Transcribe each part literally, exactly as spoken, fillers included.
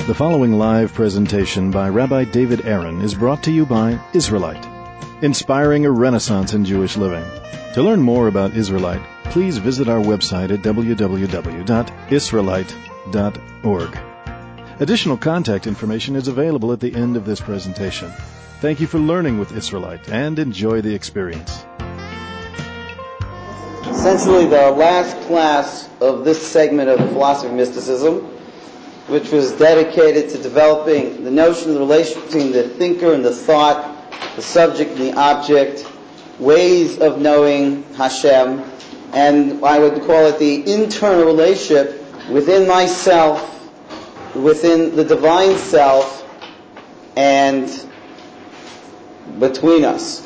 The following live presentation by Rabbi David Aaron is brought to you by Israelite, inspiring a renaissance in Jewish living. To learn more about Israelite, please visit our website at w w w dot israelite dot org. Additional contact information is available at the end of this presentation. Thank you for learning with Israelite and enjoy the experience. Essentially the last class of this segment of the philosophy of mysticism, which was dedicated to developing the notion of the relationship between the thinker and the thought, the subject and the object, ways of knowing Hashem, and I would call it the internal relationship within myself, within the divine self, and between us.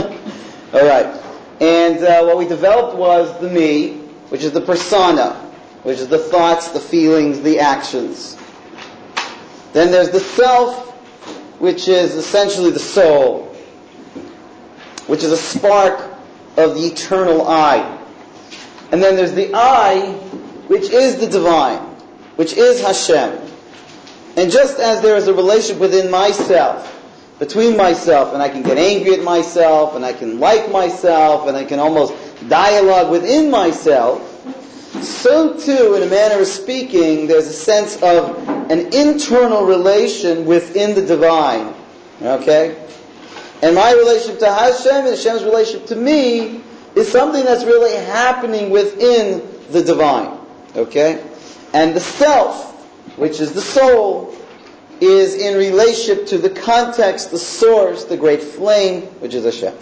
All right. And uh, what we developed was the me, which is the persona, which is the thoughts, the feelings, the actions. Then there's the self, which is essentially the soul, which is a spark of the eternal I. And then there's the I, which is the divine, which is Hashem. And just as there is a relationship within myself, between myself, and I can get angry at myself, and I can like myself, and I can almost dialogue within myself, so too, in a manner of speaking, there's a sense of an internal relation within the divine. Okay? And my relationship to Hashem and Hashem's relationship to me is something that's really happening within the divine. Okay? And the self, which is the soul, is in relationship to the context, the source, the great flame, which is Hashem.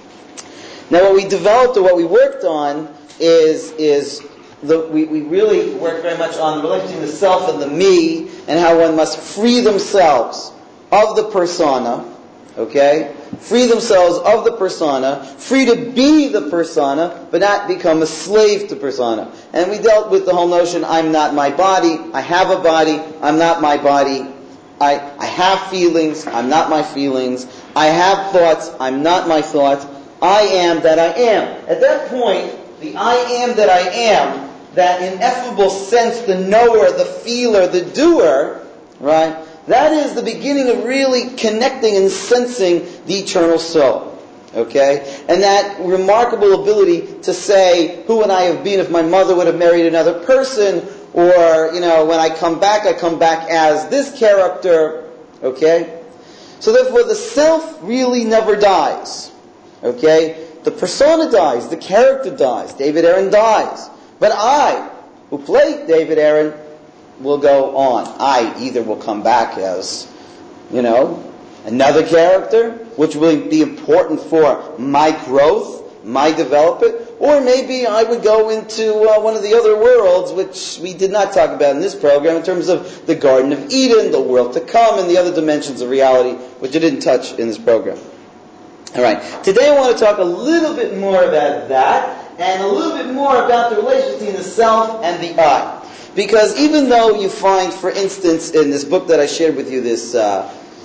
Now what we developed or what we worked on is, is the, we, we really worked very much on the relationship between the self and the me, and how one must free themselves of the persona, okay? Free themselves of the persona, free to be the persona, but not become a slave to persona. And we dealt with the whole notion, I'm not my body, I have a body, I'm not my body, I, I have feelings, I'm not my feelings. I have thoughts, I'm not my thoughts. I am that I am. At that point, the I am that I am, that ineffable sense, the knower, the feeler, the doer, right? That is the beginning of really connecting and sensing the eternal soul. Okay? And that remarkable ability to say, who would I have been if my mother would have married another person? Or, you know, when I come back, I come back as this character. Okay? So therefore, the self really never dies. Okay? The persona dies. The character dies. David Aaron dies. But I, who played David Aaron, will go on. I either will come back as, you know, another character, which will be important for my growth, my development, or maybe I would go into uh, one of the other worlds, which we did not talk about in this program, in terms of the Garden of Eden, the world to come, and the other dimensions of reality, which I didn't touch in this program. All right. Today I want to talk a little bit more about that, and a little bit more about the relationship between the self and the I. Because even though you find, for instance, in this book that I shared with you, this, uh,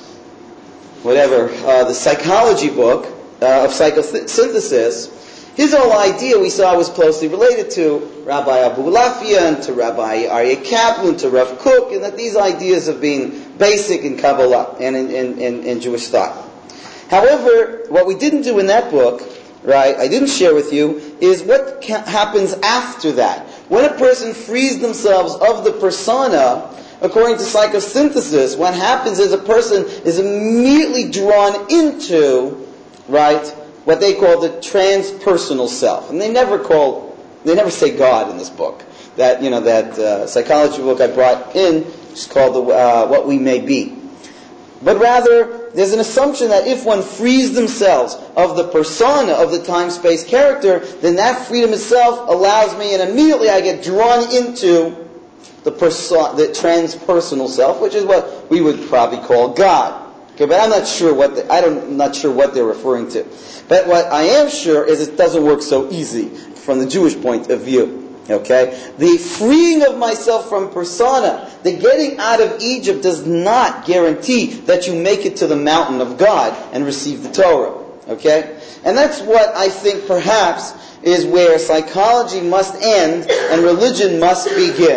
whatever, uh, the psychology book uh, of psychosynthesis, his whole idea we saw was closely related to Rabbi Abulafia and to Rabbi Aryeh Kaplan, to Rav Kook, and that these ideas have been basic in Kabbalah and in, in, in, in Jewish thought. However, what we didn't do in that book, right, I didn't share with you, is what ca- happens after that. When a person frees themselves of the persona, according to psychosynthesis, what happens is a person is immediately drawn into, right, what they call the transpersonal self. And they never call, they never say God in this book. That, you know, that uh, psychology book I brought in is called the, uh, What We May Be. But rather, there's an assumption that if one frees themselves of the persona of the time-space character, then that freedom itself allows me, and immediately I get drawn into the, perso- the transpersonal self, which is what we would probably call God. Okay, but I'm not sure what the, I don't, I'm not sure what they're referring to. But what I am sure is it doesn't work so easy from the Jewish point of view. Okay? The freeing of myself from persona, the getting out of Egypt does not guarantee that you make it to the mountain of God and receive the Torah. Okay? And that's what I think perhaps is where psychology must end and religion must begin.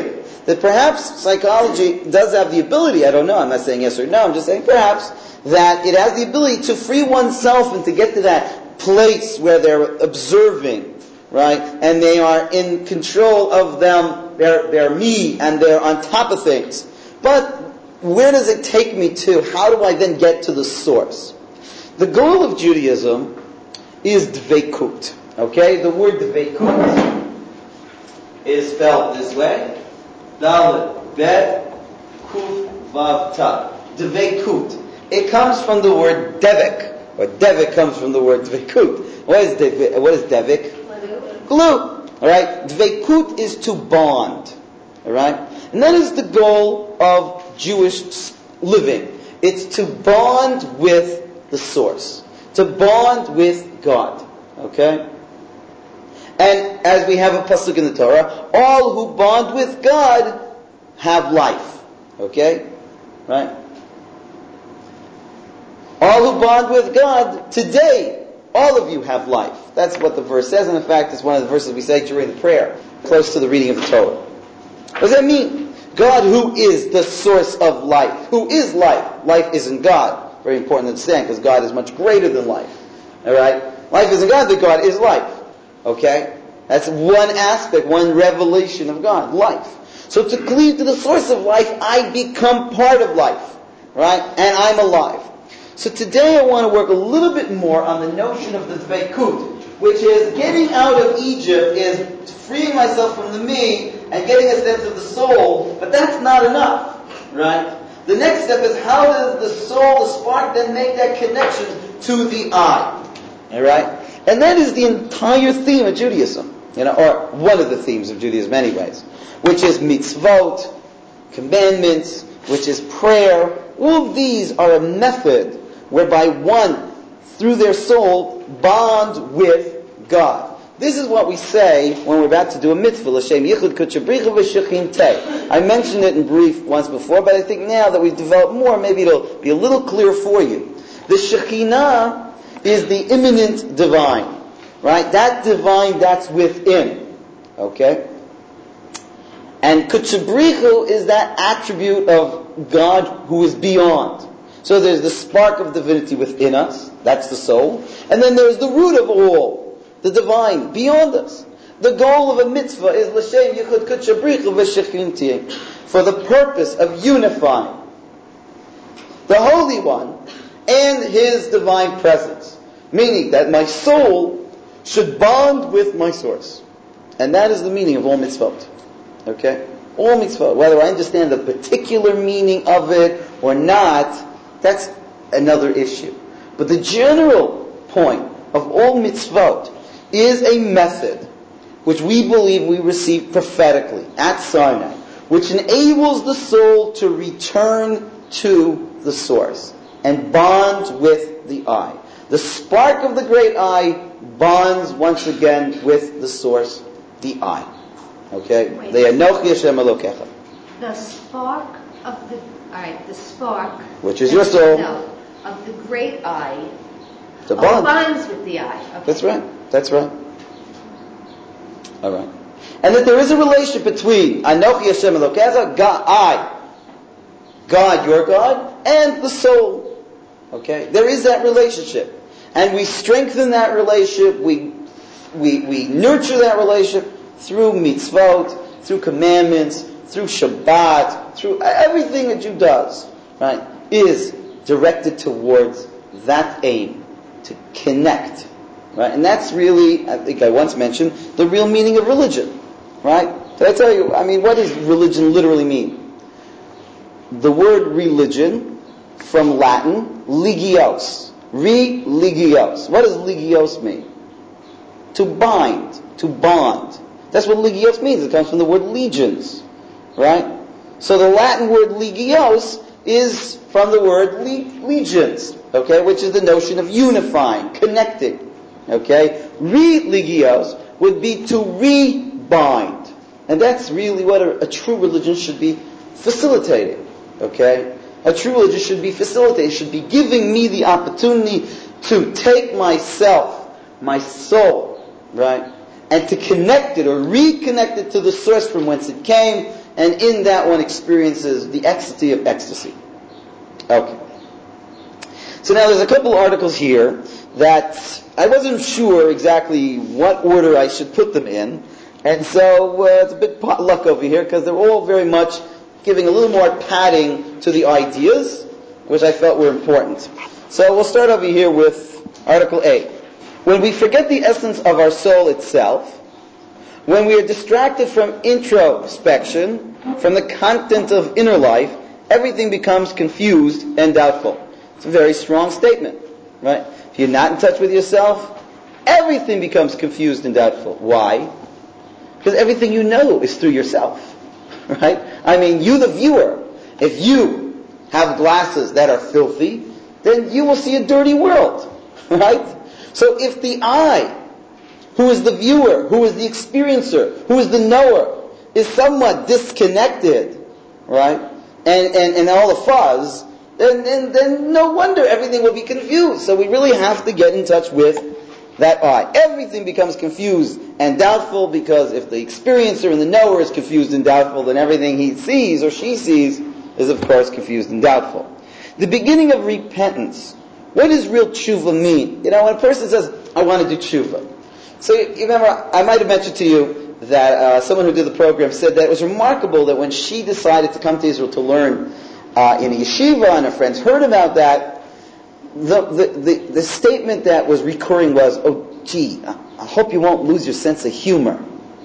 that perhaps psychology does have the ability, I don't know, I'm not saying yes or no, I'm just saying perhaps, that it has the ability to free oneself and to get to that place where they're observing, right? And they are in control of them, they're, they're me, and they're on top of things. But where does it take me to? How do I then get to the source? The goal of Judaism is dveikut. Okay? The word dveikut is spelled this way. Dalet, Bet, Kuf, Vav, Ta. Dveikut. It comes from the word devik. Or devik comes from the word dveikut. What is devik? What is devik? Glue. Alright? Dveikut is to bond. Alright? And that is the goal of Jewish living. It's to bond with the source. To bond with God. Okay? And as we have a pasuk in the Torah, all who bond with God have life. Okay? Right? All who bond with God, today, all of you have life. That's what the verse says, and in fact, it's one of the verses we say during the prayer, close to the reading of the Torah. What does that mean? God, who is the source of life, who is life. Life isn't God. Very important to understand, because God is much greater than life. Alright? Life isn't God, but God is life. Okay? That's one aspect, one revelation of God, life. So to cleave to the source of life, I become part of life. Right? And I'm alive. So today I want to work a little bit more on the notion of the dveikut, which is getting out of Egypt is freeing myself from the me and getting a sense of the soul, but that's not enough, right? The next step is how does the soul, the spark, then make that connection to the I, alright? And that is the entire theme of Judaism, you know, or one of the themes of Judaism anyways, which is mitzvot, commandments, which is prayer. All of these are a method whereby one, through their soul, bond with God. This is what we say when we're about to do a mitzvah. L'shem yichud kutchabricha v'shechin tei. I mentioned it in brief once before, but I think now that we've developed more, maybe it'll be a little clearer for you. The Shekhinah is the immanent divine, right? That divine that's within, okay? And kutchabricha is that attribute of God who is beyond. So there's the spark of divinity within us, that's the soul. And then there's the root of all, the divine, beyond us. The goal of a mitzvah is l'shem yichud kutchabricha v'shechin, for the purpose of unifying the Holy One and His divine presence. Meaning that my soul should bond with my source. And that is the meaning of all mitzvot. Okay? All mitzvot. Whether I understand the particular meaning of it or not, that's another issue. But the general point of all mitzvot is a method which we believe we receive prophetically at Sinai, which enables the soul to return to the source and bond with the I. The spark of the great I bonds once again with the source, the I. Okay? The Anochi Hashem Elokecha. The spark of the Alright, the spark, which is your soul, no, of the great I, the bond. bonds with the I. Okay. That's right. That's right. All right. And that there is a relationship between Anochi Hashem Elokecha, God, I, God, your God, and the soul. Okay, there is that relationship, and we strengthen that relationship. We we we nurture that relationship through mitzvot, through commandments, through Shabbat, through everything that Jew does, right, is directed towards that aim, to connect, right? And that's really, I think I once mentioned, the real meaning of religion, right? Did I tell you, I mean, what does religion literally mean? The word religion, from Latin, ligios. Religios. What does ligios mean? To bind, to bond. That's what ligios means. It comes from the word legions. Right? So the Latin word legios is from the word le- legions, okay, which is the notion of unifying, connecting, okay? Re-legios would be to re-bind. And that's really what a, a true religion should be facilitating, okay? A true religion should be facilitating, should be giving me the opportunity to take myself, my soul, right, and to connect it or reconnect it to the source from whence it came, and in that one experiences the ecstasy of ecstasy. Okay. So now there's a couple articles here that I wasn't sure exactly what order I should put them in, and so uh, it's a bit potluck over here because they're all very much giving a little more padding to the ideas, which I felt were important. So we'll start over here with Article A. When we forget the essence of our soul itself, when we are distracted from introspection, from the content of inner life, everything becomes confused and doubtful. It's a very strong statement, right? If you're not in touch with yourself, everything becomes confused and doubtful. Why? Because everything you know is through yourself, right? I mean, you the viewer, if you have glasses that are filthy, then you will see a dirty world, right? So if the I, who is the viewer, who is the experiencer, who is the knower, is somewhat disconnected, right, and, and, and all the fuzz, then, then, then no wonder everything will be confused. So we really have to get in touch with that I. Everything becomes confused and doubtful because if the experiencer and the knower is confused and doubtful, then everything he sees or she sees is of course confused and doubtful. The beginning of repentance. What does real tshuva mean? You know, when a person says, I want to do tshuva. So you remember, I might have mentioned to you that uh, someone who did the program said that it was remarkable that when she decided to come to Israel to learn uh, in a yeshiva and her friends heard about that, the, the, the, the statement that was recurring was, oh gee, I hope you won't lose your sense of humor.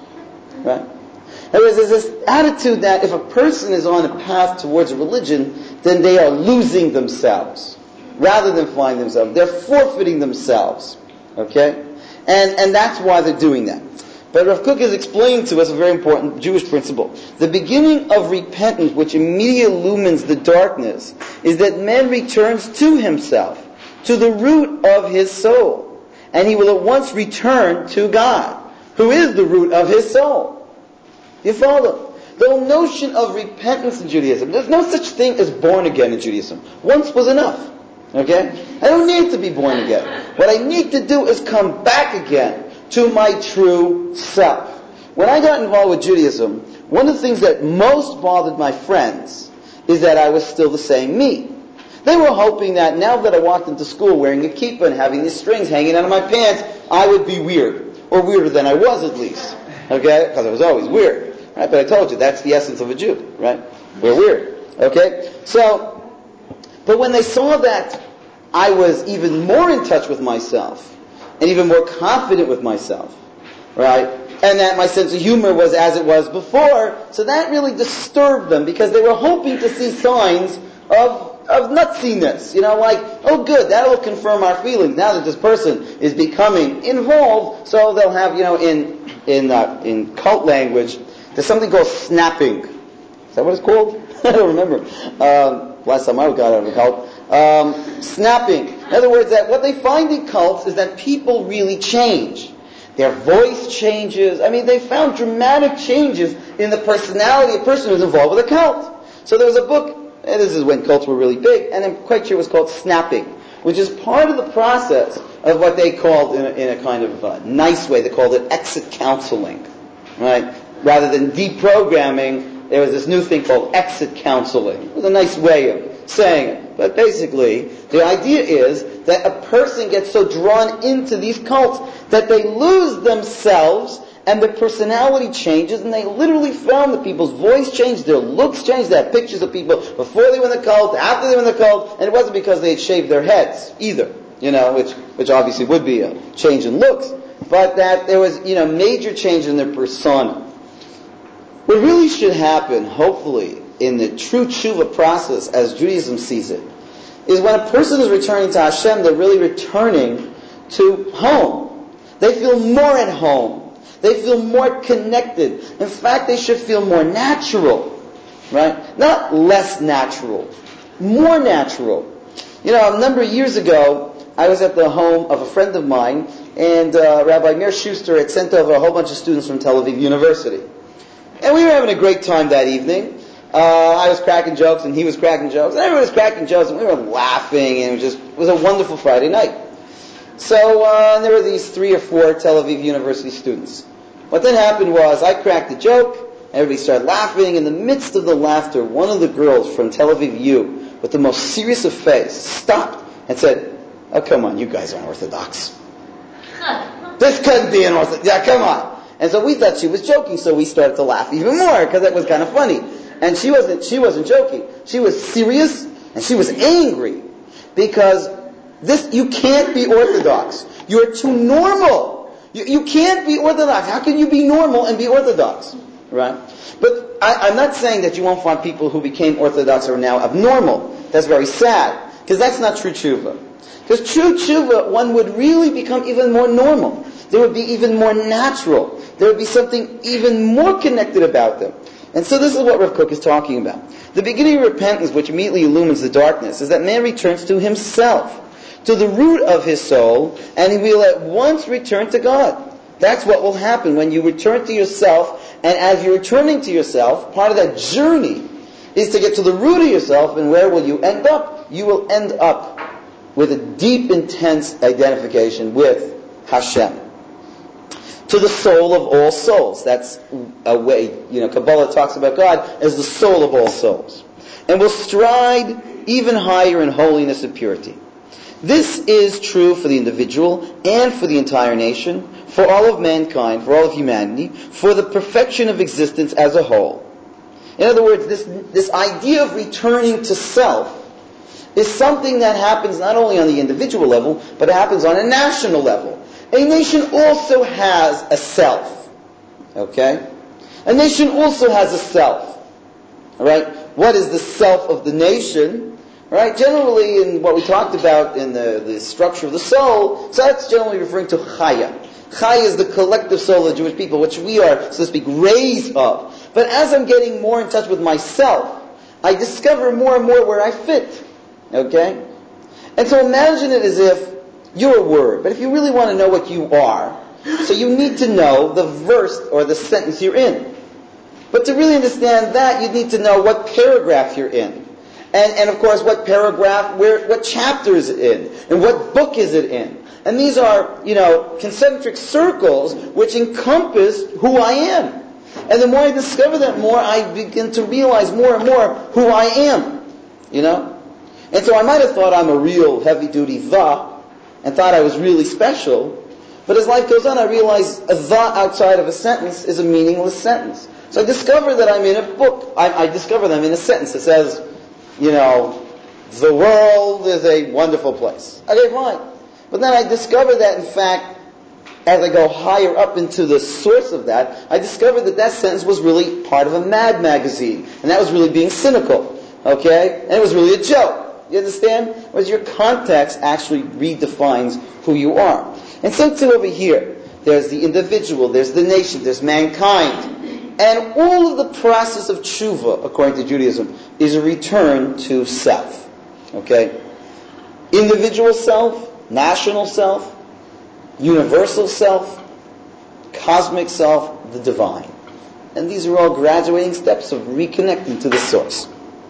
Right? There's this attitude that if a person is on a path towards a religion, then they are losing themselves rather than finding themselves. They're forfeiting themselves. Okay? And and that's why they're doing that. But Rav Kook is explaining to us a very important Jewish principle. The beginning of repentance, which immediately illumines the darkness, is that man returns to himself, to the root of his soul. And he will at once return to God, who is the root of his soul. You follow? The whole notion of repentance in Judaism, there's no such thing as born again in Judaism. Once was enough. Okay? I don't need to be born again. What I need to do is come back again to my true self. When I got involved with Judaism, one of the things that most bothered my friends is that I was still the same me. They were hoping that now that I walked into school wearing a kippah and having these strings hanging out of my pants, I would be weird. Or weirder than I was at least. Okay? Because I was always weird. Right? But I told you, that's the essence of a Jew. Right? We're weird. Okay? So, but when they saw that I was even more in touch with myself, and even more confident with myself, right? And that my sense of humor was as it was before, so that really disturbed them because they were hoping to see signs of of nutsiness. You know, like, oh good, that will confirm our feelings. Now that this person is becoming involved, so they'll have, you know, in in uh, in cult language, there's something called snapping. Is that what it's called? I don't remember. Um, last time I got out of a cult. Um, snapping. In other words, that what they find in cults is that people really change. Their voice changes. I mean, they found dramatic changes in the personality of a person who's involved with a cult. So there was a book, and this is when cults were really big, and I'm quite sure it was called Snapping, which is part of the process of what they called, in a, in a kind of uh, nice way, they called it exit counseling. Right? Rather than deprogramming, there was this new thing called exit counseling. It was a nice way of saying it. But basically, the idea is that a person gets so drawn into these cults that they lose themselves and their personality changes, and they literally found that people's voice changed, their looks changed. They had pictures of people before they were in the cult, after they were in the cult, and it wasn't because they had shaved their heads either, you know, which which obviously would be a change in looks, but that there was, you know, major change in their persona. What really should happen, hopefully, in the true tshuva process, as Judaism sees it, is when a person is returning to Hashem, they're really returning to home. They feel more at home. They feel more connected. In fact, they should feel more natural, right? Not less natural, more natural. You know, a number of years ago, I was at the home of a friend of mine, and uh, Rabbi Meir Schuster had sent over a whole bunch of students from Tel Aviv University. And we were having a great time that evening. Uh, I was cracking jokes, and he was cracking jokes, and everybody was cracking jokes, and we were laughing, and it was just, it was a wonderful Friday night. So, uh, there were these three or four Tel Aviv University students. What then happened was, I cracked a joke, Everybody started laughing. In the midst of the laughter, one of the girls from Tel Aviv U, with the most serious of face, stopped and said, "Oh, come on, you guys aren't Orthodox. This couldn't be an Orthodox. Yeah, come on." And so we thought she was joking, so we started to laugh even more, because it was kind of funny. And she wasn't, she wasn't joking. She was serious, and she was angry, because this, you can't be Orthodox. You're too normal. You, you can't be Orthodox. How can you be normal and be Orthodox? Right? But I, I'm not saying that you won't find people who became Orthodox are now abnormal. That's very sad, because that's not true tshuva. Because true tshuva, one would really become even more normal. There would be even more natural. There would be something even more connected about them. And so this is what Rav Kook is talking about. The beginning of repentance, which immediately illumines the darkness, is that man returns to himself, to the root of his soul, and he will at once return to God. That's what will happen when you return to yourself, and as you're returning to yourself, part of that journey is to get to the root of yourself, and where will you end up? You will end up with a deep, intense identification with Hashem. To the soul of all souls. That's a way, you know, Kabbalah talks about God as the soul of all souls. And will stride even higher in holiness and purity. This is true for the individual and for the entire nation, for all of mankind, for all of humanity, for the perfection of existence as a whole. In other words, this, this idea of returning to self is something that happens not only on the individual level, but it happens on a national level. A nation also has a self. Okay? A nation also has a self. Alright? What is the self of the nation? Right? Generally, in what we talked about in the, the structure of the soul, so that's generally referring to Chaya. Chaya is the collective soul of the Jewish people, which we are, so to speak, raised of. But as I'm getting more in touch with myself, I discover more and more where I fit. Okay? And so imagine it as if you're a word, but if you really want to know what you are, so you need to know the verse or the sentence you're in. But to really understand that, you need to know what paragraph you're in. And, and of course, what paragraph, where, what chapter is it in? And what book is it in? And these are, you know, concentric circles which encompass who I am. And the more I discover that more, I begin to realize more and more who I am. You know? And so I might have thought I'm a real heavy-duty va, and thought I was really special. But as life goes on, I realize a the outside of a sentence is a meaningless sentence. So I discover that I'm in a book. I, I discover that I'm in a sentence that says, you know, the world is a wonderful place. Okay, fine. But then I discover that, in fact, as I go higher up into the source of that, I discovered that that sentence was really part of a Mad magazine. And that was really being cynical. Okay? And it was really a joke. You understand? Whereas your context actually redefines who you are. And so too over here, there's the individual, there's the nation, there's mankind. And all of the process of tshuva, according to Judaism, is a return to self. Okay? Individual self, national self, universal self, cosmic self, the divine. And these are all graduating steps of reconnecting to the source.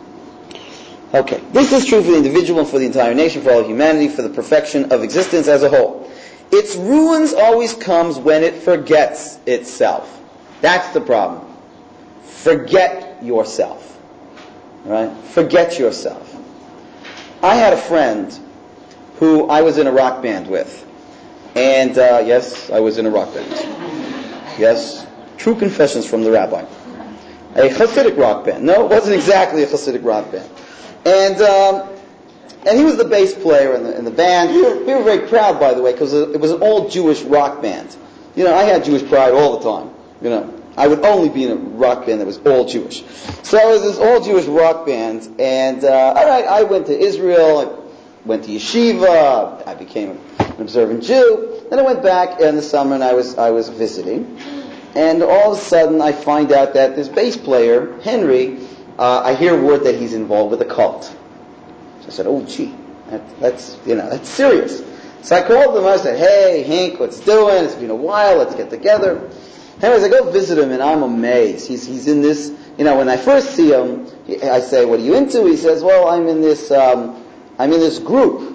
Okay, this is true for the individual and for the entire nation, for all of humanity, for the perfection of existence as a whole. Its ruins always comes when it forgets itself. That's the problem. Forget yourself. Right? Forget yourself. I had a friend who I was in a rock band with. And, uh, yes, I was in a rock band. Yes, true confessions from the rabbi. A Hasidic rock band. No, it wasn't exactly a Hasidic rock band. And um, and he was the bass player in the, in the band. We were, we were very proud, by the way, because it was an all-Jewish rock band. You know, I had Jewish pride all the time. You know, I would only be in a rock band that was all Jewish. So it was this all-Jewish rock band. And, uh, all right, I went to Israel. I went to yeshiva. I became an observant Jew. Then I went back in the summer, and I was I was visiting. And all of a sudden, I find out that this bass player, Henry, Uh, I hear word that he's involved with a cult. So I said, oh, gee, that, that's, you know, that's serious. So I called him, I said, hey, Hank, what's doing? It's been a while, let's get together. Anyways, I go visit him, and I'm amazed. He's he's in this, you know, when I first see him, he, I say, what are you into? He says, well, I'm in this, um, I'm in this group,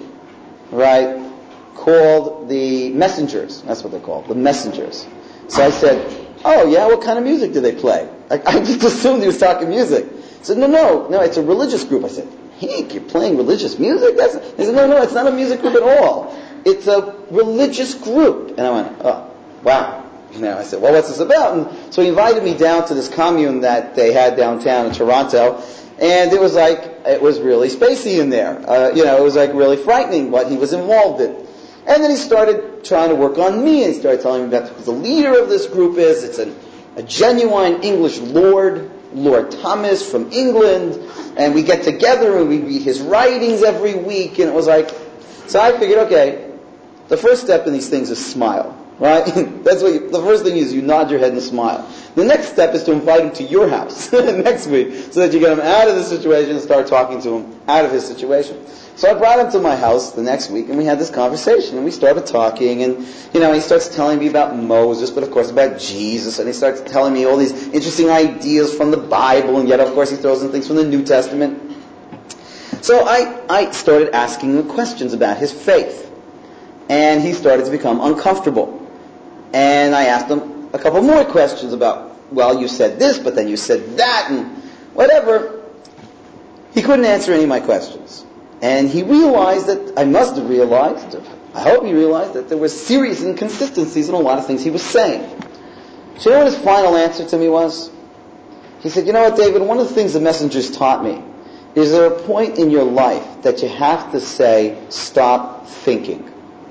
right, called the Messengers. That's what they're called, the Messengers. So I said, oh yeah, what kind of music do they play? I, I just assumed he was talking music. I said, no, no, no, it's a religious group. I said, Hank, you're playing religious music? That's, he said, no, no, it's not a music group at all. It's a religious group. And I went, oh, wow. You know, I said, well, what's this about? And so he invited me down to this commune that they had downtown in Toronto, and it was like, it was really spacey in there. Uh, you know, it was like really frightening what he was involved in. And then he started trying to work on me, and he started telling me about who the leader of this group is. It's a, a genuine English lord, Lord Thomas from England, and we get together and we read his writings every week, and it was like, so I figured, okay, the first step in these things is smile. Right? That's what you, the first thing is you nod your head and smile. The next step is to invite him to your house next week so that you get him out of the situation and start talking to him out of his situation. So I brought him to my house the next week and we had this conversation and we started talking and, you know, he starts telling me about Moses, but of course about Jesus, and he starts telling me all these interesting ideas from the Bible, and yet of course he throws in things from the New Testament. So I, I started asking him questions about his faith, and he started to become uncomfortable. And I asked him a couple more questions about, well, you said this, but then you said that, and whatever. He couldn't answer any of my questions. And he realized that, I must have realized, I hope he realized, that there were serious inconsistencies in a lot of things he was saying. So you know what his final answer to me was? He said, you know what, David, one of the things the messengers taught me is there a point in your life that you have to say, stop thinking.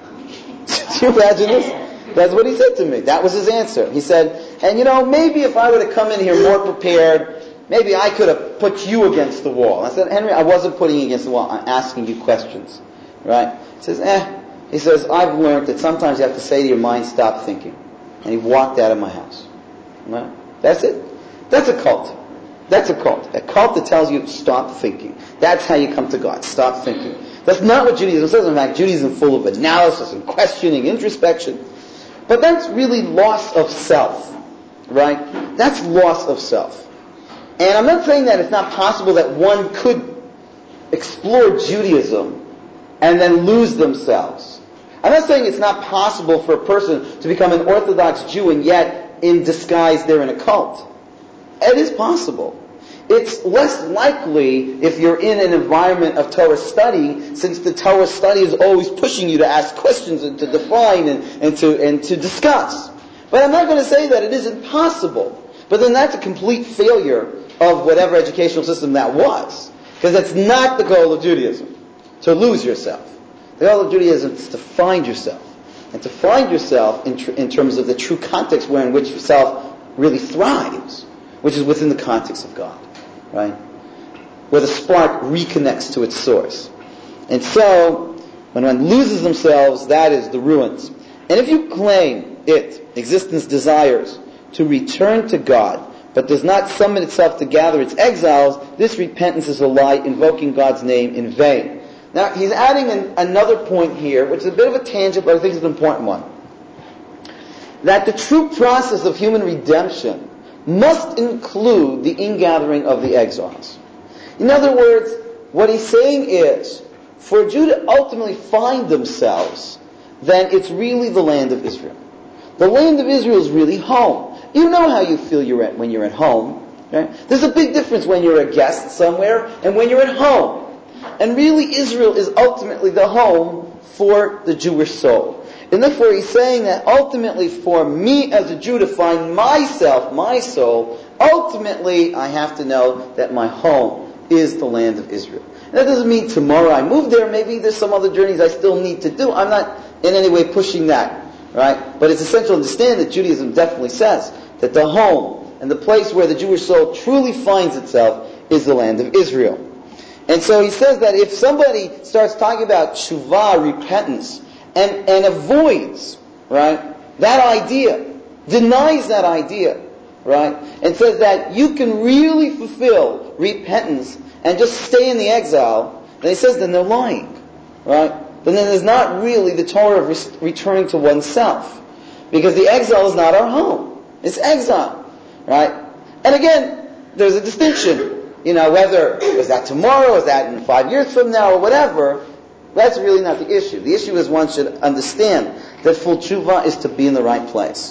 Do you imagine this? That's what he said to me. That was his answer. He said, and you know, maybe if I were to come in here more prepared, maybe I could have put you against the wall. I said, Henry, I wasn't putting you against the wall. I'm asking you questions. Right? He says, eh. He says, I've learned that sometimes you have to say to your mind, stop thinking. And he walked out of my house. Right? That's it. That's a cult. That's a cult. A cult that tells you, stop thinking. That's how you come to God. Stop thinking. That's not what Judaism says. In fact, Judaism is full of analysis and questioning, introspection. But that's really loss of self, right? That's loss of self. And I'm not saying that it's not possible that one could explore Judaism and then lose themselves. I'm not saying it's not possible for a person to become an Orthodox Jew and yet in disguise they're in a cult. It is possible. It's less likely if you're in an environment of Torah study, since the Torah study is always pushing you to ask questions and to define and, and to and to discuss. But I'm not going to say that it isn't possible. But then that's a complete failure of whatever educational system that was. Because that's not the goal of Judaism, to lose yourself. The goal of Judaism is to find yourself. And to find yourself in, tr- in terms of the true context where in which yourself really thrives, which is within the context of God. Right? Where the spark reconnects to its source. And so, when one loses themselves, that is the ruins. And if you claim it, existence desires, to return to God, but does not summon itself to gather its exiles, this repentance is a lie, invoking God's name in vain. Now, he's adding an, another point here, which is a bit of a tangent, but I think it's an important one. That the true process of human redemption must include the ingathering of the exiles. In other words, what he's saying is, for a Jew to ultimately find themselves, then it's really the land of Israel. The land of Israel is really home. You know how you feel you're at when you're at home. Right? There's a big difference when you're a guest somewhere and when you're at home. And really Israel is ultimately the home for the Jewish soul. And therefore he's saying that ultimately for me as a Jew to find myself, my soul, ultimately I have to know that my home is the land of Israel. And that doesn't mean tomorrow I move there. Maybe there's some other journeys I still need to do. I'm not in any way pushing that. Right? But it's essential to understand that Judaism definitely says that the home and the place where the Jewish soul truly finds itself is the land of Israel. And so he says that if somebody starts talking about tshuva, repentance, and, and avoids, right, that idea, denies that idea, right, and says that you can really fulfill repentance and just stay in the exile, then he says then they're lying, right? Then there's not really the Torah of res- returning to oneself. Because the exile is not our home. It's exile, right? And again, there's a distinction. You know, whether, is that tomorrow, is that in five years from now, or whatever, that's really not the issue. The issue is one should understand that full tshuva is to be in the right place.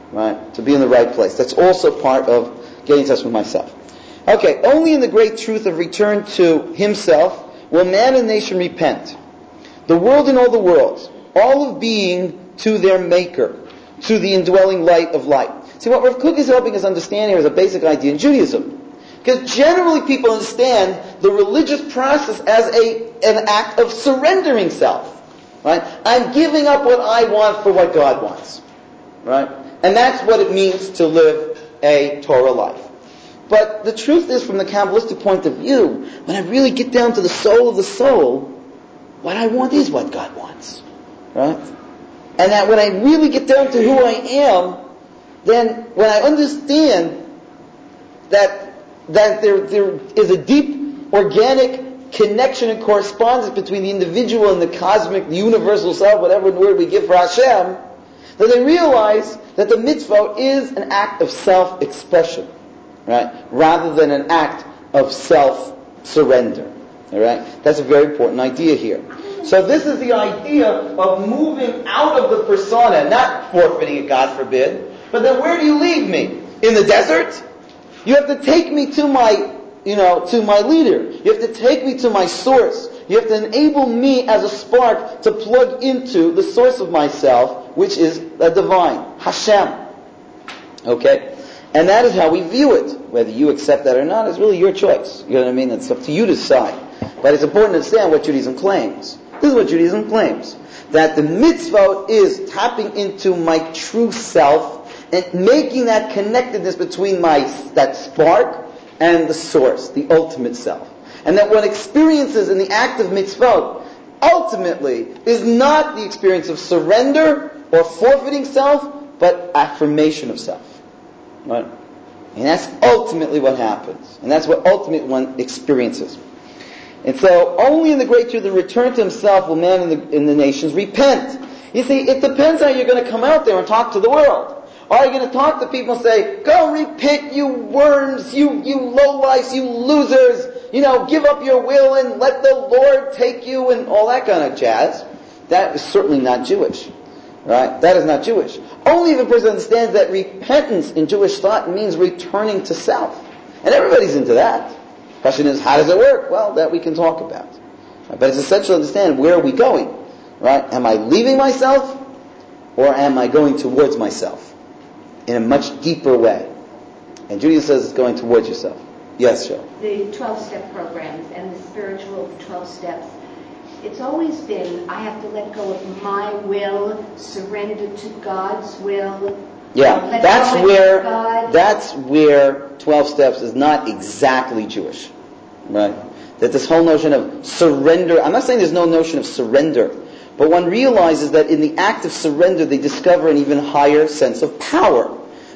right? To be in the right place. That's also part of getting in touch with myself. Okay, only in the great truth of return to himself will man and nation repent. The world and all the worlds, all of being to their maker, to the indwelling light of light. See, what Rav Kook is helping us understand here is a basic idea in Judaism. Because generally people understand the religious process as a an act of surrendering self. Right? I'm giving up what I want for what God wants. Right? And that's what it means to live a Torah life. But the truth is, from the Kabbalistic point of view, when I really get down to the soul of the soul, what I want is what God wants. Right? And that when I really get down to who I am, then when I understand that that there there is a deep organic connection and correspondence between the individual and the cosmic, the universal self, whatever word we give for Hashem, then they realize that the mitzvah is an act of self-expression, right? Rather than an act of self-surrender. All right? That's a very important idea here. So this is the idea of moving out of the persona, not forfeiting it, God forbid, but then where do you leave me? In the desert? You have to take me to my, you know, to my leader. You have to take me to my source. You have to enable me as a spark to plug into the source of myself, which is the divine, Hashem. Okay? And that is how we view it. Whether you accept that or not is really your choice. You know what I mean? It's up to you to decide. But it's important to understand what Judaism claims. This is what Judaism claims. That the mitzvah is tapping into my true self and making that connectedness between my that spark and the source, the ultimate self. And that one experiences in the act of mitzvot ultimately is not the experience of surrender or forfeiting self, but affirmation of self. Right? And that's ultimately what happens. And that's what ultimately one experiences. And so, only in the great truth of return to himself will man in the, in the nations repent. You see, it depends how you're going to come out there and talk to the world. Are you going to talk to people and say, go repent, you worms, you, you lowlifes, you losers, you know, give up your will and let the Lord take you and all that kind of jazz? That is certainly not Jewish. Right? That is not Jewish. Only if a person understands that repentance in Jewish thought means returning to self. And everybody's into that. The question is, how does it work? Well, that we can talk about. Right? But it's essential to understand, where are we going? Right? Am I leaving myself? Or am I going towards myself? In a much deeper way. And Judaism says it's going towards yourself. Yes, Cheryl? The twelve-step programs and the spiritual twelve steps, it's always been, I have to let go of my will, surrender to God's will. Yeah, let that's go where God. that's where twelve steps is not exactly Jewish. Right? That this whole notion of surrender, I'm not saying there's no notion of surrender, but one realizes that in the act of surrender they discover an even higher sense of power.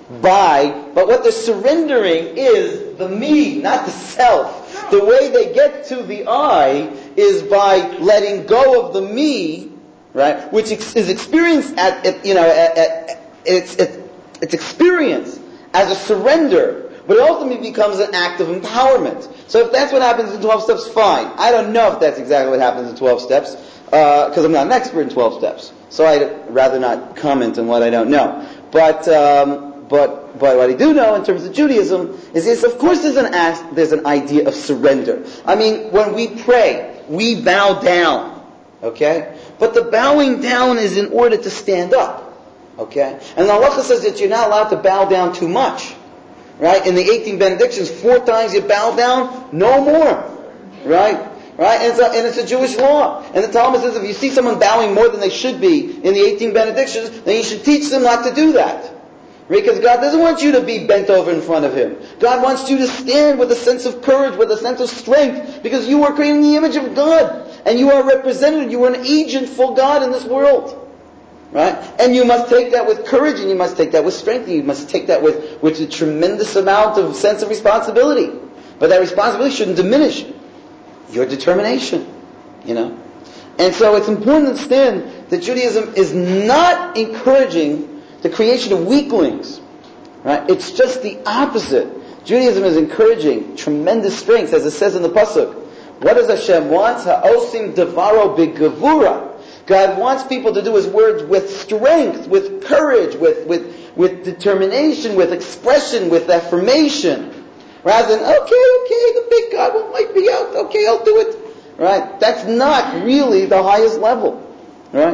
By, but what they're surrendering is the me, not the self. The way they get to the I is by letting go of the me, right? Which is experienced at, at you know, at, at, it's it, it's experienced as a surrender, but it ultimately becomes an act of empowerment. So if that's what happens in twelve steps, fine. I don't know if that's exactly what happens in twelve steps, because uh, I'm not an expert in twelve steps. So I'd rather not comment on what I don't know. But um, but but what I do know in terms of Judaism is, is of course there's an act, there's an idea of surrender. I mean, when we pray, we bow down, okay? But the bowing down is in order to stand up, okay? And the halacha says that you're not allowed to bow down too much, right? In the eighteen benedictions, four times you bow down, no more, right? Right? And it's, a, and it's a Jewish law. And the Talmud says if you see someone bowing more than they should be in the eighteen benedictions, then you should teach them not to do that. Because God doesn't want you to be bent over in front of Him. God wants you to stand with a sense of courage, with a sense of strength, because you are created in the image of God. And you are represented, you are an agent for God in this world. Right? And you must take that with courage, and you must take that with strength, and you must take that with, with a tremendous amount of sense of responsibility. But that responsibility shouldn't diminish your determination, you know. And so it's important to understand that Judaism is not encouraging the creation of weaklings, right? It's just the opposite. Judaism is encouraging tremendous strength, as it says in the pasuk. What does Hashem want? Ha'osim devaro b'gevura. God wants people to do His words with strength, with courage, with with with determination, with expression, with affirmation, rather than, okay, okay, the big God will wipe me out, okay, I'll do it. Right? That's not really the highest level. Right?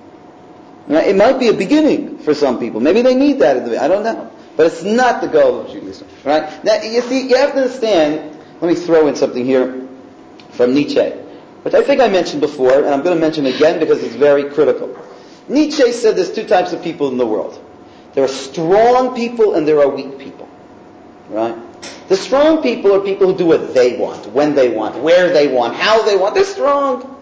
Now, it might be a beginning for some people. Maybe they need that at the I don't know. But it's not the goal of Judaism. Right? Now, you see, you have to understand, let me throw in something here from Nietzsche, which I think I mentioned before, and I'm going to mention again because it's very critical. Nietzsche said there's two types of people in the world. There are strong people and there are weak people. Right? The strong people are people who do what they want, when they want, where they want, how they want. They're strong.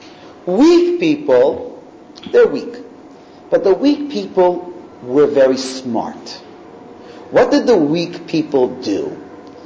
Weak people, they're weak. But the weak people were very smart. What did the weak people do?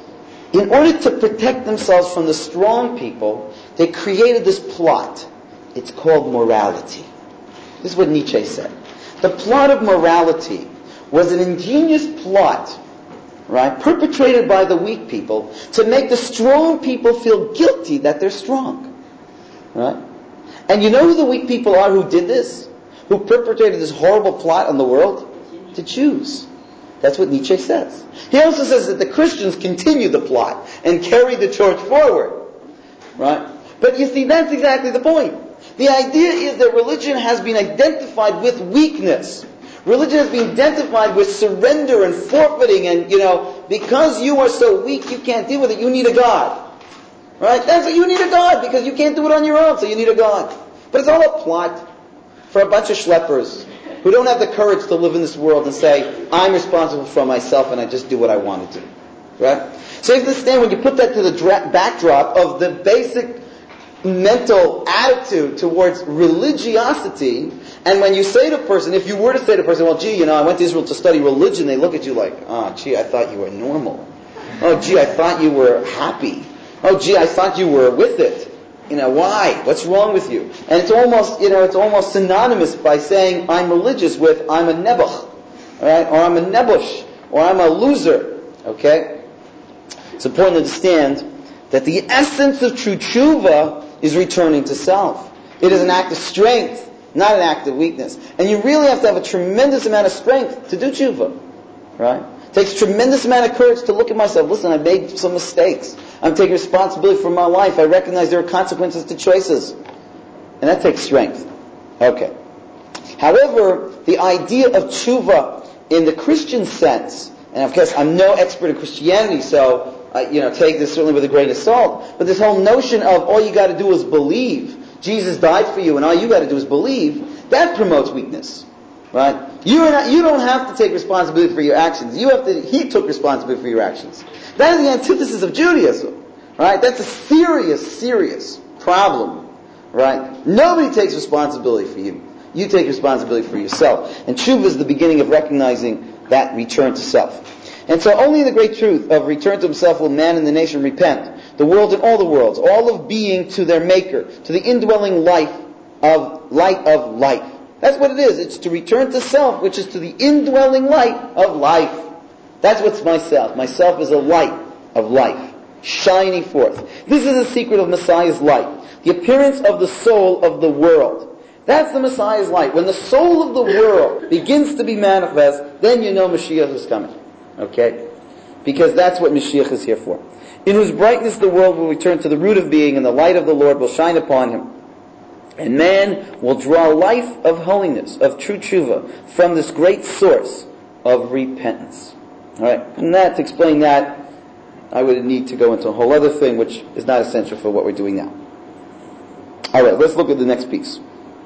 In order to protect themselves from the strong people, they created this plot. It's called morality. This is what Nietzsche said. The plot of morality was an ingenious plot, right, perpetrated by the weak people to make the strong people feel guilty that they're strong. Right? And you know who the weak people are who did this? Who perpetrated this horrible plot on the world? The Jews. That's what Nietzsche says. He also says that the Christians continue the plot and carry the torch forward. Right? But you see, that's exactly the point. The idea is that religion has been identified with weakness. Religion has been identified with surrender and forfeiting and, you know, because you are so weak you can't deal with it, you need a God. Right? That's what you need a God because you can't do it on your own, so you need a God. But it's all a plot for a bunch of schleppers who don't have the courage to live in this world and say, I'm responsible for myself and I just do what I want to do. Right? So you have to understand when you put that to the dra- backdrop of the basic mental attitude towards religiosity, and when you say to a person, if you were to say to a person, well, gee, you know, I went to Israel to study religion, they look at you like, oh, gee, I thought you were normal. Oh, gee, I thought you were happy. Oh, gee, I thought you were with it. You know, why? What's wrong with you? And it's almost, you know, it's almost synonymous by saying I'm religious with I'm a nebuch, right? Or I'm a nebush, or I'm a loser. Okay? It's important to understand that the essence of true tshuva is returning to self. It is an act of strength, not an act of weakness. And you really have to have a tremendous amount of strength to do tshuva, right? It takes a tremendous amount of courage to look at myself. Listen, I made some mistakes. I'm taking responsibility for my life. I recognize there are consequences to choices. And that takes strength. Okay. However, the idea of tshuva in the Christian sense, and of course I'm no expert in Christianity, so uh, you know, take this certainly with a grain of salt, but this whole notion of all you got to do is believe, Jesus died for you and all you got to do is believe, that promotes weakness. Right? You are not, you don't have to take responsibility for your actions. You have to, he took responsibility for your actions. That is the antithesis of Judaism. Right? That's a serious, serious problem. Right? Nobody takes responsibility for you. You take responsibility for yourself. And tshuva is the beginning of recognizing that return to self. And so only the great truth of return to himself will man and the nation repent. The world and all the worlds, all of being to their maker, to the indwelling life of light of life. That's what it is. It's to return to self, which is to the indwelling light of life. That's what's myself. Myself is a light of life, shining forth. This is the secret of Messiah's light, the appearance of the soul of the world. That's the Messiah's light. When the soul of the world begins to be manifest, then you know Mashiach is coming. Okay? Because that's what Mashiach is here for. In whose brightness the world will return to the root of being, and the light of the Lord will shine upon him. And man will draw life of holiness, of true tshuva, from this great source of repentance. Alright? And that, to explain that, I would need to go into a whole other thing, which is not essential for what we're doing now. Alright, let's look at the next piece.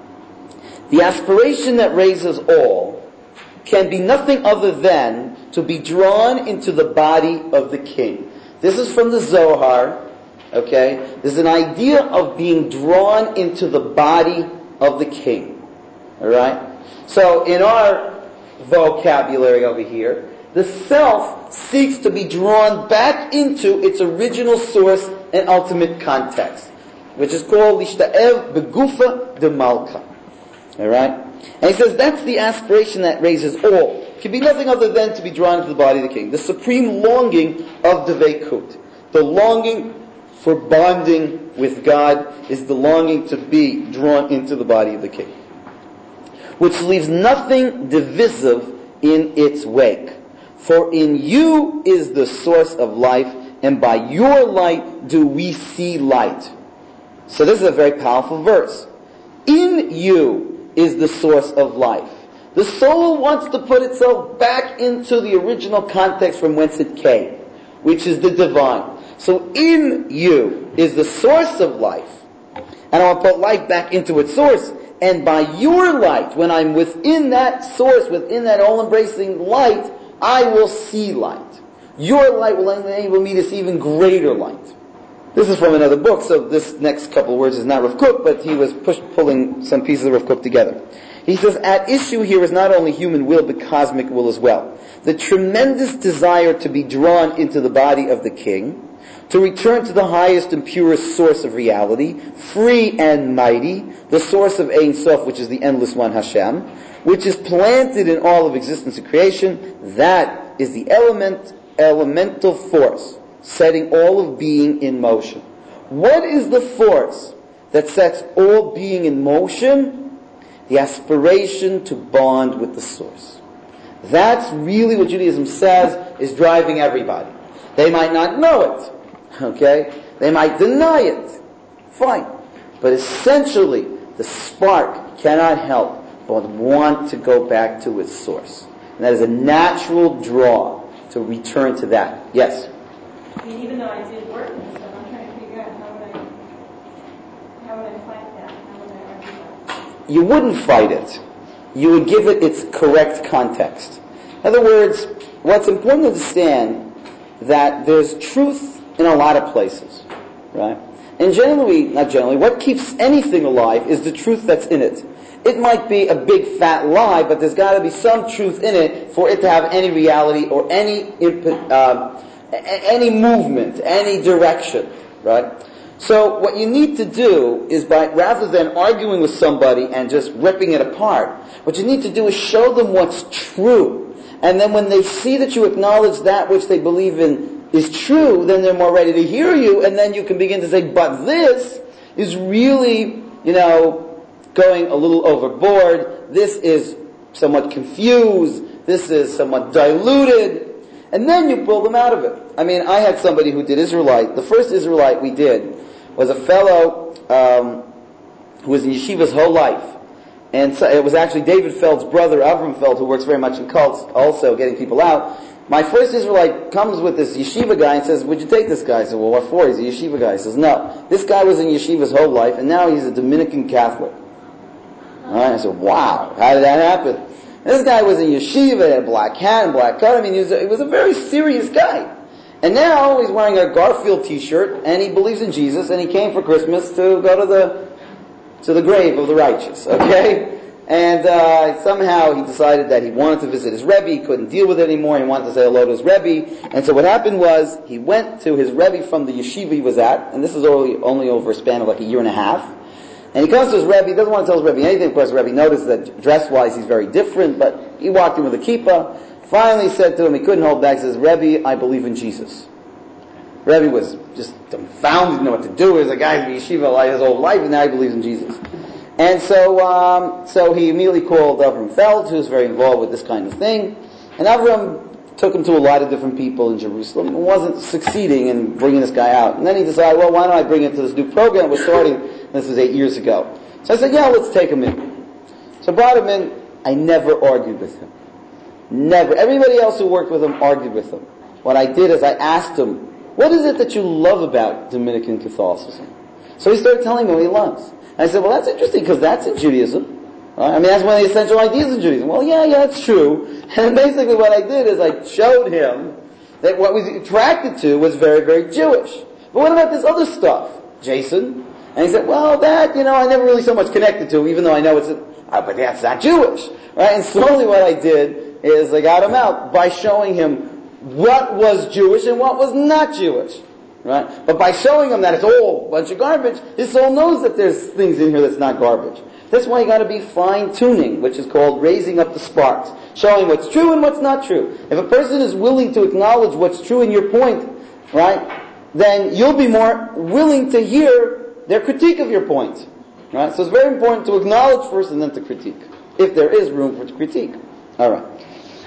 The aspiration that raises all can be nothing other than to be drawn into the body of the king. This is from the Zohar. Okay? There's an idea of being drawn into the body of the king. Alright? So, in our vocabulary over here, the self seeks to be drawn back into its original source and ultimate context, which is called Lishta'ev Begufa de Malka. Alright? And he says that's the aspiration that raises all. It can be nothing other than to be drawn into the body of the king. The supreme longing of Devekut. The longing for bonding with God is the longing to be drawn into the body of the king, which leaves nothing divisive in its wake. For in you is the source of life, and by your light do we see light. So this is a very powerful verse. In you is the source of life. The soul wants to put itself back into the original context from whence it came, which is the divine. So in you is the source of life. And I want to put life back into its source. And by your light, when I'm within that source, within that all-embracing light, I will see light. Your light will enable me to see even greater light. This is from another book, so this next couple of words is not Rav Kook, but he was push, pulling some pieces of Rav Kook together. He says, at issue here is not only human will, but cosmic will as well. The tremendous desire to be drawn into the body of the king, to return to the highest and purest source of reality, free and mighty, the source of Ein Sof, which is the endless one, Hashem, which is planted in all of existence and creation. That is the element, elemental force, setting all of being in motion. What is the force that sets all being in motion? The aspiration to bond with the source. That's really what Judaism says is driving everybody. They might not know it, okay? They might deny it. Fine. But essentially, the spark cannot help but want to go back to its source. And that is a natural draw to return to that. Yes? I mean, even though I did work with stuff, I'm trying to figure out how would I, how would I fight that? How would I argue that? You wouldn't fight it. You would give it its correct context. In other words, what's important to understand that there's truth in a lot of places, right? And generally, not generally, what keeps anything alive is the truth that's in it. It might be a big fat lie, but there's got to be some truth in it for it to have any reality or any input, uh, any movement, any direction, right? So what you need to do is, by rather than arguing with somebody and just ripping it apart, what you need to do is show them what's true. And then when they see that you acknowledge that which they believe in is true, then they're more ready to hear you, and then you can begin to say, but this is really, you know, going a little overboard. This is somewhat confused. This is somewhat diluted. And then you pull them out of it. I mean, I had somebody who did Israelite. The first Israelite we did was a fellow um, who was in yeshiva his whole life. And so it was actually David Feld's brother, Avram Feld, who works very much in cults, also getting people out. My first Israelite comes with this yeshiva guy and says, would you take this guy? I said, well, what for? He's a yeshiva guy. He saes, no. This guy was in yeshiva his whole life, and now he's a Dominican Catholic. All right? I said, wow, how did that happen? And this guy was in yeshiva, had a black hat and black coat. I mean, he was, a, he was a very serious guy. And now he's wearing a Garfield t-shirt, and he believes in Jesus, and he came for Christmas to go to the to the grave of the righteous, okay? And uh, somehow he decided that he wanted to visit his Rebbe. He couldn't deal with it anymore. He wanted to say hello to his Rebbe. And so what happened was he went to his Rebbe from the yeshiva he was at, and this is only, only over a span of like a year and a half. And he comes to his Rebbe. He doesn't want to tell his Rebbe anything. Of course, the Rebbe noticed that dress-wise he's very different, but he walked in with a kippah. Finally said to him, he couldn't hold back, he says, Rebbe, I believe in Jesus. Rebbe was just dumbfounded, didn't know what to do. He was a guy in yeshiva his whole life, and now he believes in Jesus. And so, um, so he immediately called Avram Feld, who's very involved with this kind of thing. And Avram took him to a lot of different people in Jerusalem and wasn't succeeding in bringing this guy out. And then he decided, well, why don't I bring him to this new program we're starting? This was eight years ago. So I said, yeah, let's take him in. So I brought him in. I never argued with him. Never. Everybody else who worked with him argued with him. What I did is I asked him, what is it that you love about Dominican Catholicism? So he started telling me what he loves. And I said, well, that's interesting because that's in Judaism. Right? I mean, that's one of the essential ideas in Judaism. Well, yeah, yeah, that's true. And basically what I did is I showed him that what was attracted to was very, very Jewish. But what about this other stuff, Jason? And he said, well, that, you know, I never really so much connected to, even though I know it's, a, oh, but that's not Jewish. Right? And slowly what I did is I got him out by showing him what was Jewish and what was not Jewish. Right? But by showing him that it's all a bunch of garbage, his soul knows that there's things in here that's not garbage. That's why you gotta be fine-tuning, which is called raising up the sparks. Showing what's true and what's not true. If a person is willing to acknowledge what's true in your point, right, then you'll be more willing to hear their critique of your point. Right? So it's very important to acknowledge first and then to critique. If there is room for critique. Alright.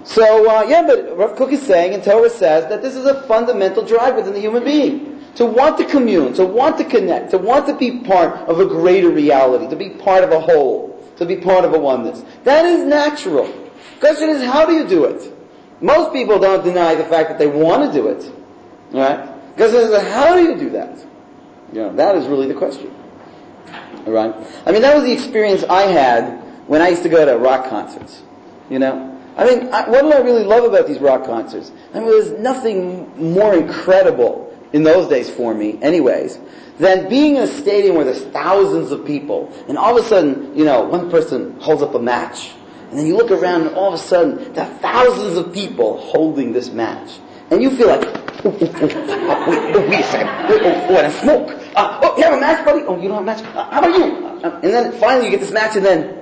So, uh, yeah, but Rav Kook is saying, and Torah says, that this is a fundamental drive within the human being. To want to commune, to want to connect, to want to be part of a greater reality, to be part of a whole, to be part of a oneness. That is natural. The question is, how do you do it? Most people don't deny the fact that they want to do it. Right? The question is, how do you do that? You know, that is really the question. Alright? I mean, that was the experience I had when I used to go to rock concerts. You know? I mean, I, what do I really love about these rock concerts? I mean, there's nothing more incredible in those days for me, anyways, than being in a stadium where there's thousands of people, and all of a sudden, you know, one person holds up a match, and then you look around, and all of a sudden, there are thousands of people holding this match, and you feel like, oh, oh, oh, oh, wait, oh, wait a second, wait, oh, oh, and I smoke. Uh, oh, you have a match, buddy? Oh, you don't have a match? Uh, how about you? Uh, and then finally you get this match, and then,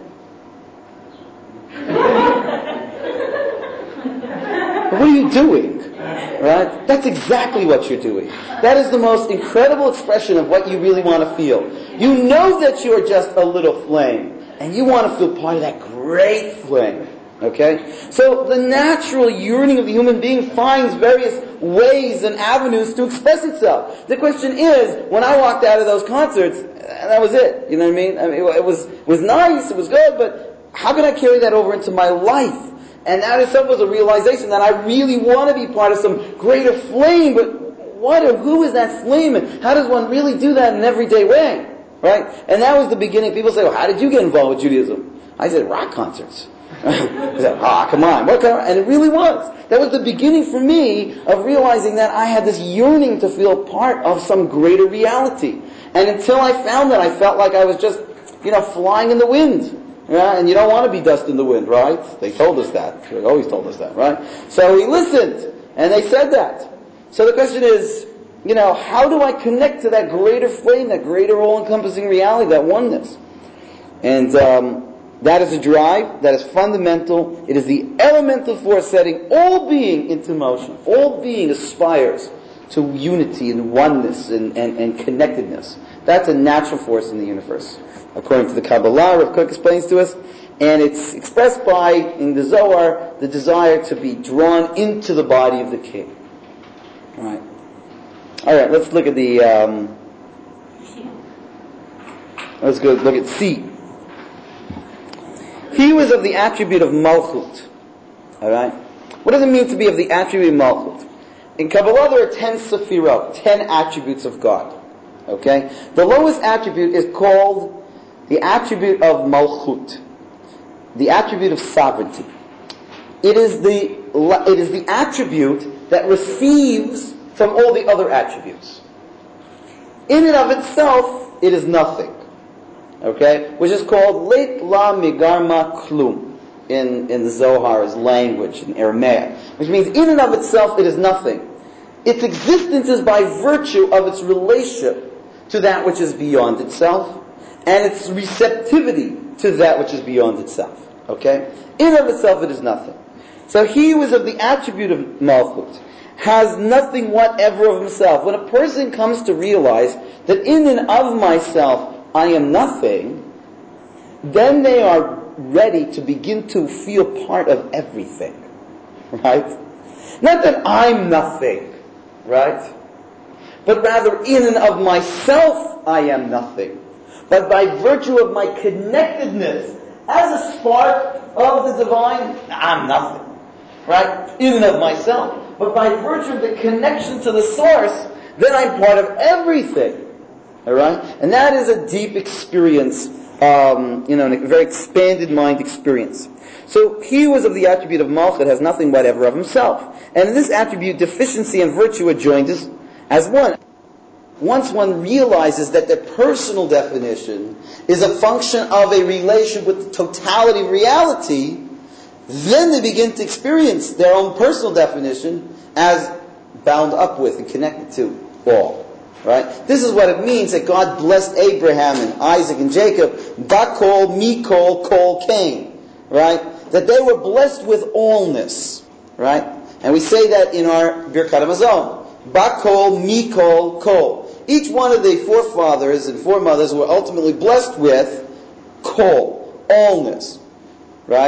what are you doing? Right? That's exactly what you're doing. That is the most incredible expression of what you really want to feel. You know that you are just a little flame, and you want to feel part of that great flame. Okay? So the natural yearning of the human being finds various ways and avenues to express itself. The question is, when I walked out of those concerts, that was it. You know what I mean? I mean, it was, it was nice, it was good, but how can I carry that over into my life? And that itself was a realization that I really want to be part of some greater flame, but what or who is that flame, and how does one really do that in an everyday way? Right? And that was the beginning. People say, well, how did you get involved with Judaism? I said, rock concerts. I said, ah, come on. What kind of, and it really was. That was the beginning for me of realizing that I had this yearning to feel part of some greater reality. And until I found that, I felt like I was just, you know, flying in the wind. Yeah, and you don't want to be dust in the wind, right? They told us that. They always told us that, right? So we listened, and they said that. So the question is, you know, how do I connect to that greater flame, that greater all-encompassing reality, that oneness? And um, that is a drive, that is fundamental. It is the elemental force setting all being into motion. All being aspires to unity and oneness and, and, and connectedness. That's a natural force in the universe, according to the Kabbalah. Rav Kook explains to us, and it's expressed by, in the Zohar, the desire to be drawn into the body of the king. All right. All right, let's look at the, um, let's go look at C. He was of the attribute of Malchut. All right. What does it mean to be of the attribute of Malchut? In Kabbalah there are ten Sefirot, ten attributes of God. Okay? The lowest attribute is called the attribute of Malchut, the attribute of sovereignty. It is the it is the attribute that receives from all the other attributes. In and of itself, it is nothing. Okay? Which is called Leit La Migarma Klum in, in the Zohar's language, in Aramaic. Which means in and of itself, it is nothing. Its existence is by virtue of its relationship to that which is beyond itself, and its receptivity to that which is beyond itself. Okay? In and of itself, it is nothing. So he who is of the attribute of Malchut has nothing whatever of himself. When a person comes to realize that in and of myself I am nothing, then they are ready to begin to feel part of everything. Right? Not that I'm nothing, right? But rather in and of myself I am nothing. But by virtue of my connectedness as a spark of the divine, I'm nothing. Right? In and of myself. But by virtue of the connection to the source, then I'm part of everything. Alright? And that is a deep experience, um, you know, a very expanded mind experience. So he who is of the attribute of Malchut has nothing whatever of himself. And in this attribute, deficiency and virtue are joined as, as one. Once one realizes that their personal definition is a function of a relation with the totality of reality, then they begin to experience their own personal definition as bound up with and connected to all. Right? This is what it means that God blessed Abraham and Isaac and Jacob, Bakol, Mikol, Kol, Cain. Right? That they were blessed with allness. Right? And we say that in our Birkat HaMazon. Bakol, Mikol, Kol. Each one of the forefathers and foremothers were ultimately blessed with Kol, allness. Right?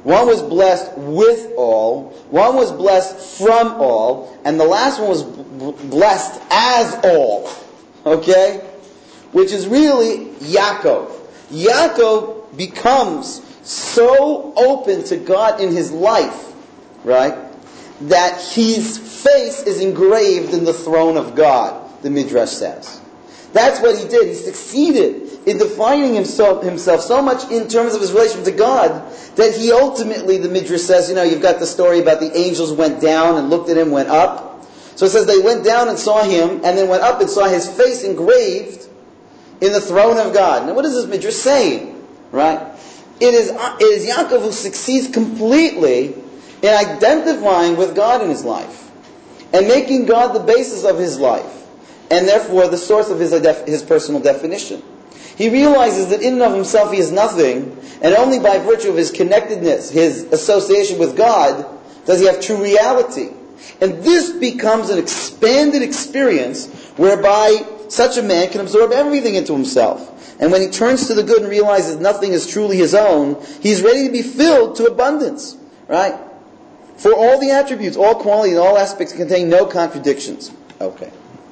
one was blessed with all, one was blessed from all, and the last one was b- blessed as all. Okay? Which is really Yaakov. Yaakov becomes so open to God in his life, right, that his face is engraved in the throne of God, the Midrash says. That's what he did. He succeeded in defining himself, himself so much in terms of his relationship to God that he ultimately, the Midrash says, you know, you've got the story about the angels went down and looked at him, went up. So it says they went down and saw him, and then went up and saw his face engraved in the throne of God. Now what is this Midrash saying? Right? It is, it is Yaakov who succeeds completely in identifying with God in his life and making God the basis of his life, and therefore the source of his, his personal definition. He realizes that in and of himself he is nothing, and only by virtue of his connectedness, his association with God, does he have true reality. And this becomes an expanded experience whereby such a man can absorb everything into himself. And when he turns to the good and realizes nothing is truly his own, he's ready to be filled to abundance. Right? For all the attributes, all qualities, all aspects contain no contradictions. Okay.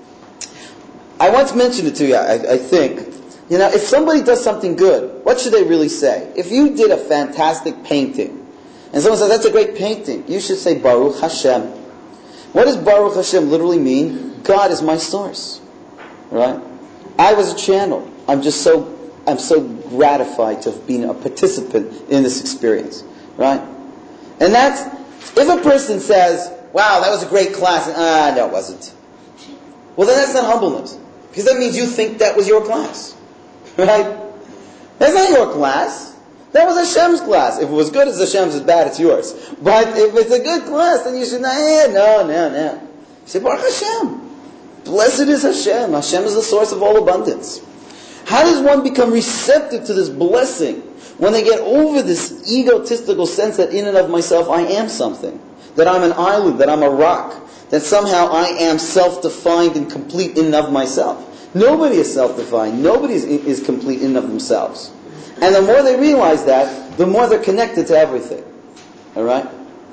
I once mentioned it to you, I, I think. You know, if somebody does something good, what should they really say? If you did a fantastic painting, and someone says, that's a great painting, you should say, Baruch Hashem. What does Baruch Hashem literally mean? God is my source. Right? I was a channel. I'm just so, I'm so gratified to have been a participant in this experience. Right? And that's, if a person says, wow, that was a great class, ah, no, it wasn't. Well, then that's not humbleness. Because that means you think that was your class. Right? That's not your class. That was Hashem's class. If it was good, it's Hashem's. If it's bad, it's yours. But if it's a good class, then you should not, eh, no, no, no. You say, Baruch Hashem. Blessed is Hashem. Hashem is the source of all abundance. How does one become receptive to this blessing when they get over this egotistical sense that in and of myself I am something? That I'm an island, that I'm a rock, that somehow I am self-defined and complete in and of myself. Nobody is self-defined. Nobody is, is complete in and of themselves. And the more they realize that, the more they're connected to everything. Alright?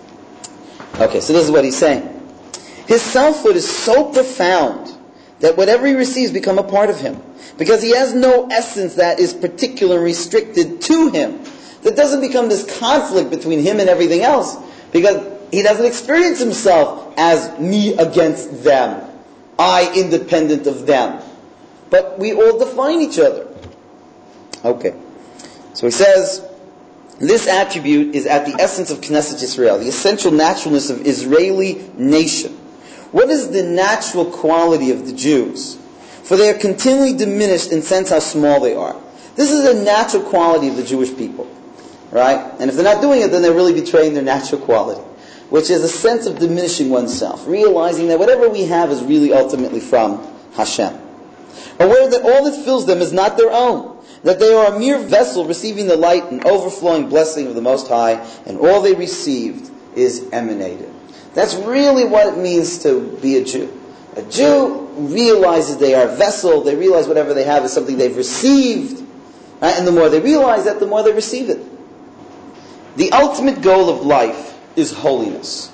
Okay, so this is what he's saying. His selfhood is so profound that whatever he receives becomes a part of him. Because he has no essence that is particular and restricted to him. That doesn't become this conflict between him and everything else. Because he doesn't experience himself as me against them. I independent of them. But we all define each other. Okay. So he says, this attribute is at the essence of Knesset Yisrael, the essential naturalness of Israeli nation. What is the natural quality of the Jews? For they are continually diminished in sense how small they are. This is a natural quality of the Jewish people. Right? And if they're not doing it, then they're really betraying their natural quality, which is a sense of diminishing oneself, realizing that whatever we have is really ultimately from Hashem. Aware that all that fills them is not their own, that they are a mere vessel receiving the light and overflowing blessing of the Most High, and all they received is emanated. That's really what it means to be a Jew. A Jew realizes they are a vessel, they realize whatever they have is something they've received, right? And the more they realize that, the more they receive it. The ultimate goal of life is holiness.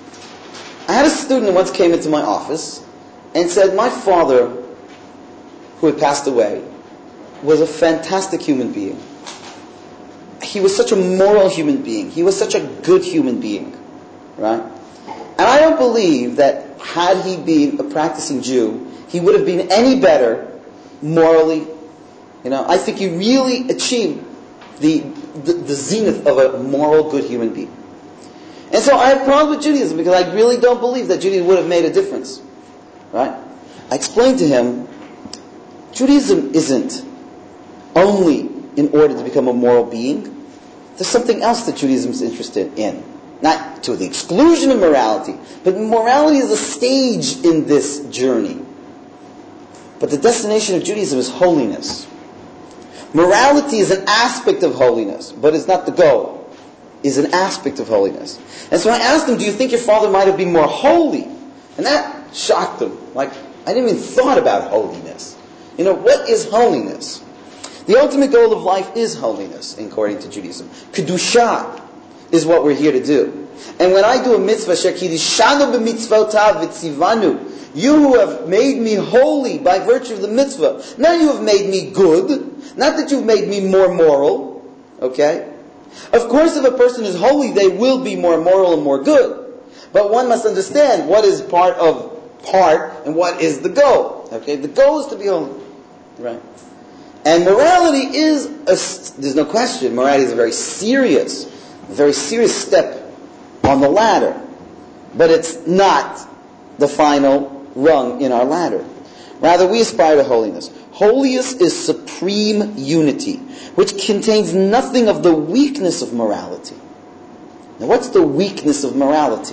I had a student who once came into my office and said, my father, who had passed away, was a fantastic human being. He was such a moral human being. He was such a good human being. Right? And I don't believe that had he been a practicing Jew, he would have been any better morally. You know, I think he really achieved the, the, the zenith of a moral, good human being. And so I have problems with Judaism because I really don't believe that Judaism would have made a difference. Right? I explained to him, Judaism isn't only in order to become a moral being. There's something else that Judaism is interested in. Not to the exclusion of morality, but morality is a stage in this journey. But the destination of Judaism is holiness. Morality is an aspect of holiness, but it's not the goal. It's an aspect of holiness. And so I asked him, do you think your father might have been more holy? And that shocked him. Like, I didn't even thought about holiness. You know, what is holiness? The ultimate goal of life is holiness, according to Judaism. Kedusha. is what we're here to do. And when I do a mitzvah, shekidishanu b'mitzvotav v'tzivanu, you who have made me holy by virtue of the mitzvah, not you have made me good, not that you've made me more moral, okay? Of course, if a person is holy, they will be more moral and more good. But one must understand what is part of part and what is the goal. Okay, the goal is to be holy, right? And morality is a, there's no question, morality is a very serious, very serious step on the ladder. But it's not the final rung in our ladder. Rather, we aspire to holiness. Holiness is supreme unity, which contains nothing of the weakness of morality. Now, what's the weakness of morality?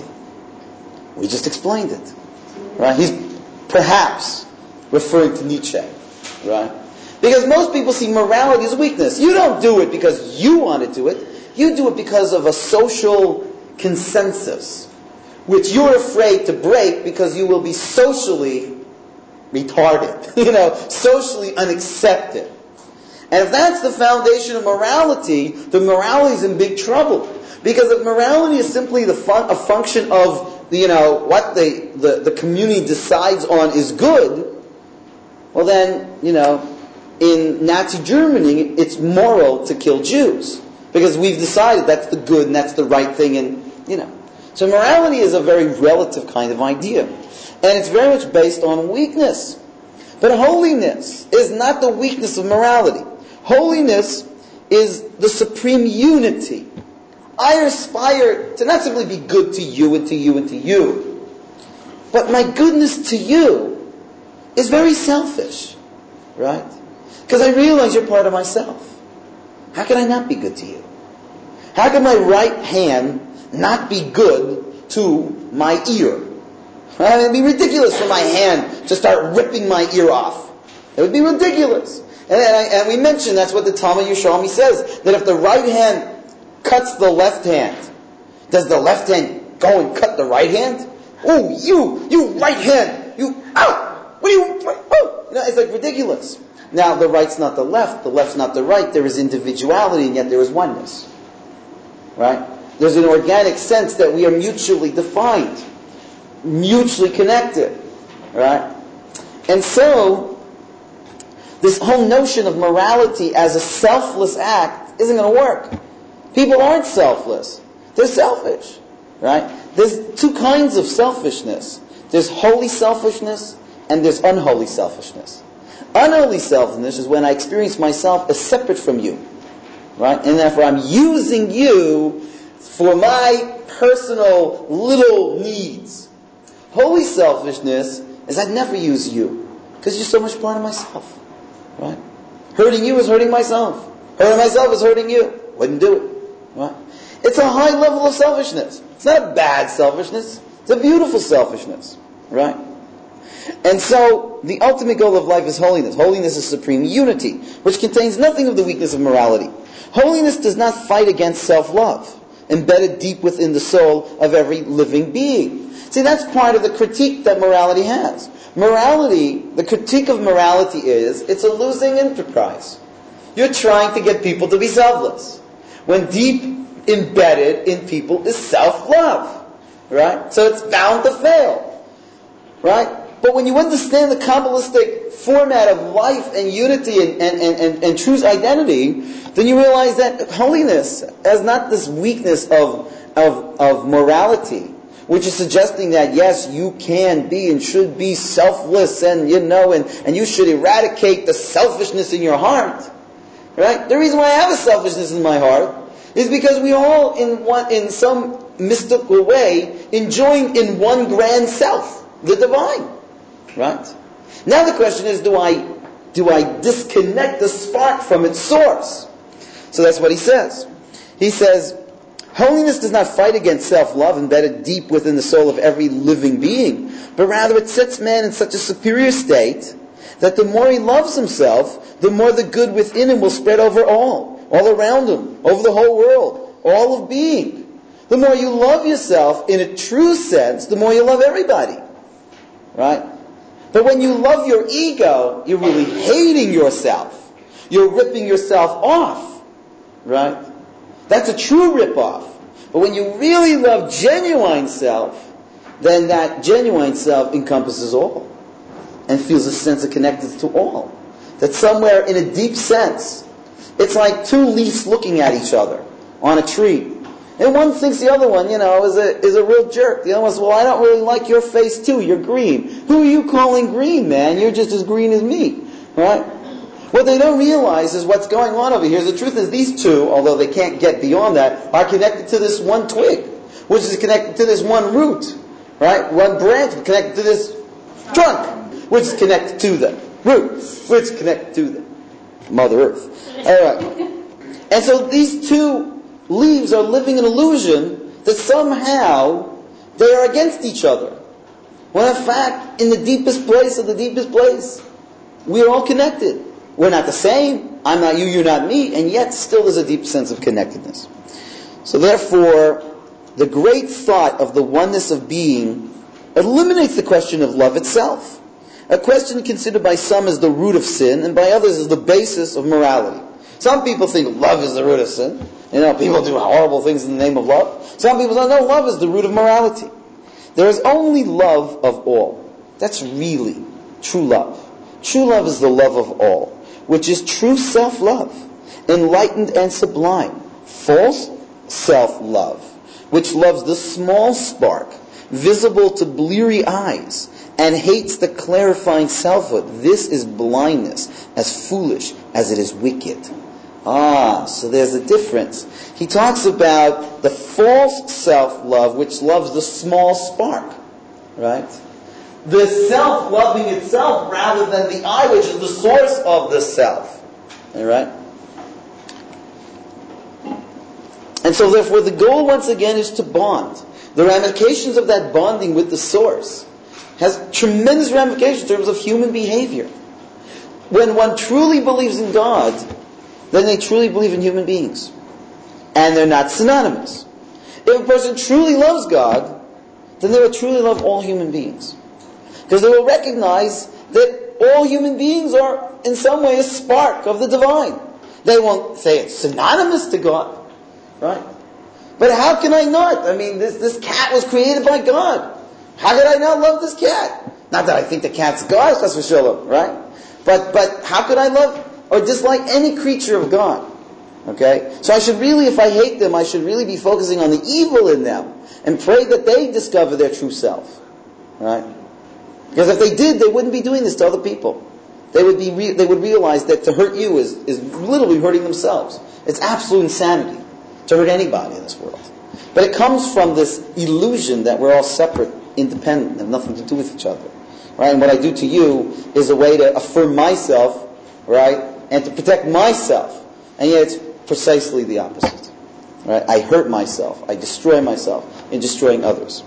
We just explained it. Right? He's perhaps referring to Nietzsche. Right? Because most people see morality as weakness. You don't do it because you want to do it. You do it because of a social consensus, which you're afraid to break because you will be socially retarded, you know, socially unaccepted. And if that's the foundation of morality, then morality is in big trouble. Because if morality is simply the fun, a function of, you know, what the, the, the community decides on is good, well then, you know, in Nazi Germany, it's moral to kill Jews. Because we've decided that's the good and that's the right thing, and, you know. So morality is a very relative kind of idea. And it's very much based on weakness. But holiness is not the weakness of morality. Holiness is the supreme unity. I aspire to not simply be good to you and to you and to you, but my goodness to you is very selfish, right? Because I realize you're part of myself. How can I not be good to you? How can my right hand not be good to my ear? Right? It would be ridiculous for my hand to start ripping my ear off. It would be ridiculous. And, and, I, and we mentioned that's what the Talmud Yerushalmi says, that if the right hand cuts the left hand, does the left hand go and cut the right hand? Oh, you, you right hand, you, ow, what are you, oh, you know, it's like ridiculous. Now, the right's not the left, the left's not the right, there is individuality and yet there is oneness. Right? There's an organic sense that we are mutually defined, mutually connected. Right? And so, this whole notion of morality as a selfless act isn't going to work. People aren't selfless. They're selfish. Right? There's two kinds of selfishness. There's holy selfishness and there's unholy selfishness. Unholy selfishness is when I experience myself as separate from you. Right? And therefore I'm using you for my personal little needs. Holy selfishness is I never use you because you're so much part of myself. Right? Hurting you is hurting myself. Hurting myself is hurting you. Wouldn't do it. Right? It's a high level of selfishness. It's not bad selfishness. It's a beautiful selfishness. Right? And so, the ultimate goal of life is holiness. Holiness is supreme unity, which contains nothing of the weakness of morality. Holiness does not fight against self-love, embedded deep within the soul of every living being. See, that's part of the critique that morality has. Morality, the critique of morality is, it's a losing enterprise. You're trying to get people to be selfless, when deep embedded in people is self-love. Right? So it's bound to fail. Right? But when you understand the Kabbalistic format of life and unity and, and, and, and, and true identity, then you realize that holiness is not this weakness of, of, of morality, which is suggesting that, yes, you can be and should be selfless and, you know, and, and you should eradicate the selfishness in your heart. Right? The reason why I have a selfishness in my heart is because we all, in one, in some mystical way, enjoy in one grand self, the divine. Right? Now the question is, do I do I disconnect the spark from its source? So that's what he says. He says, holiness does not fight against self-love embedded deep within the soul of every living being, but rather it sets man in such a superior state that the more he loves himself, the more the good within him will spread over all, all around him, over the whole world, all of being. The more you love yourself in a true sense, the more you love everybody. Right? But when you love your ego, you're really hating yourself. You're ripping yourself off. Right? That's a true rip-off. But when you really love genuine self, then that genuine self encompasses all and feels a sense of connectedness to all. That somewhere in a deep sense, it's like two leaves looking at each other on a tree. And one thinks the other one, you know, is a is a real jerk. The other one says, well, I don't really like your face too. You're green. Who are you calling green, man? You're just as green as me. Right? What they don't realize is what's going on over here. The truth is these two, although they can't get beyond that, are connected to this one twig, which is connected to this one root. Right? One branch connected to this trunk, which is connected to the root, which is connected to the Mother Earth. All right. And so these two leaves are living an illusion that somehow they are against each other. When in fact, in the deepest place of the deepest place, we are all connected. We're not the same. I'm not you, you're not me. And yet still there's a deep sense of connectedness. So therefore, the great thought of the oneness of being eliminates the question of love itself. A question considered by some as the root of sin and by others as the basis of morality. Some people think love is the root of sin. You know, people do horrible things in the name of love. Some people say, no, love is the root of morality. There is only love of all. That's really true love. True love is the love of all, which is true self-love, enlightened and sublime. False self-love, which loves the small spark, visible to bleary eyes, and hates the clarifying selfhood. This is blindness, as foolish as it is wicked. Ah, so there's a difference. He talks about the false self-love, which loves the small spark, right? The self loving itself rather than the I, which is the source of the self. All right? And so therefore the goal once again is to bond. The ramifications of that bonding with the source has tremendous ramifications in terms of human behavior. When one truly believes in God, then they truly believe in human beings. And they're not synonymous. If a person truly loves God, then they will truly love all human beings. Because they will recognize that all human beings are in some way a spark of the divine. They won't say it's synonymous to God. Right? But how can I not? I mean, this, this cat was created by God. How could I not love this cat? Not that I think the cat's God, that's for sure, right? But, but how could I love or dislike any creature of God? Okay? So I should really, if I hate them, I should really be focusing on the evil in them and pray that they discover their true self. Right? Because if they did, they wouldn't be doing this to other people. They would be re- they would realize that to hurt you is, is literally hurting themselves. It's absolute insanity to hurt anybody in this world. But it comes from this illusion that we're all separate, independent, and have nothing to do with each other. Right? And what I do to you is a way to affirm myself, right? And to protect myself. And yet it's precisely the opposite. Right? I hurt myself. I destroy myself in destroying others.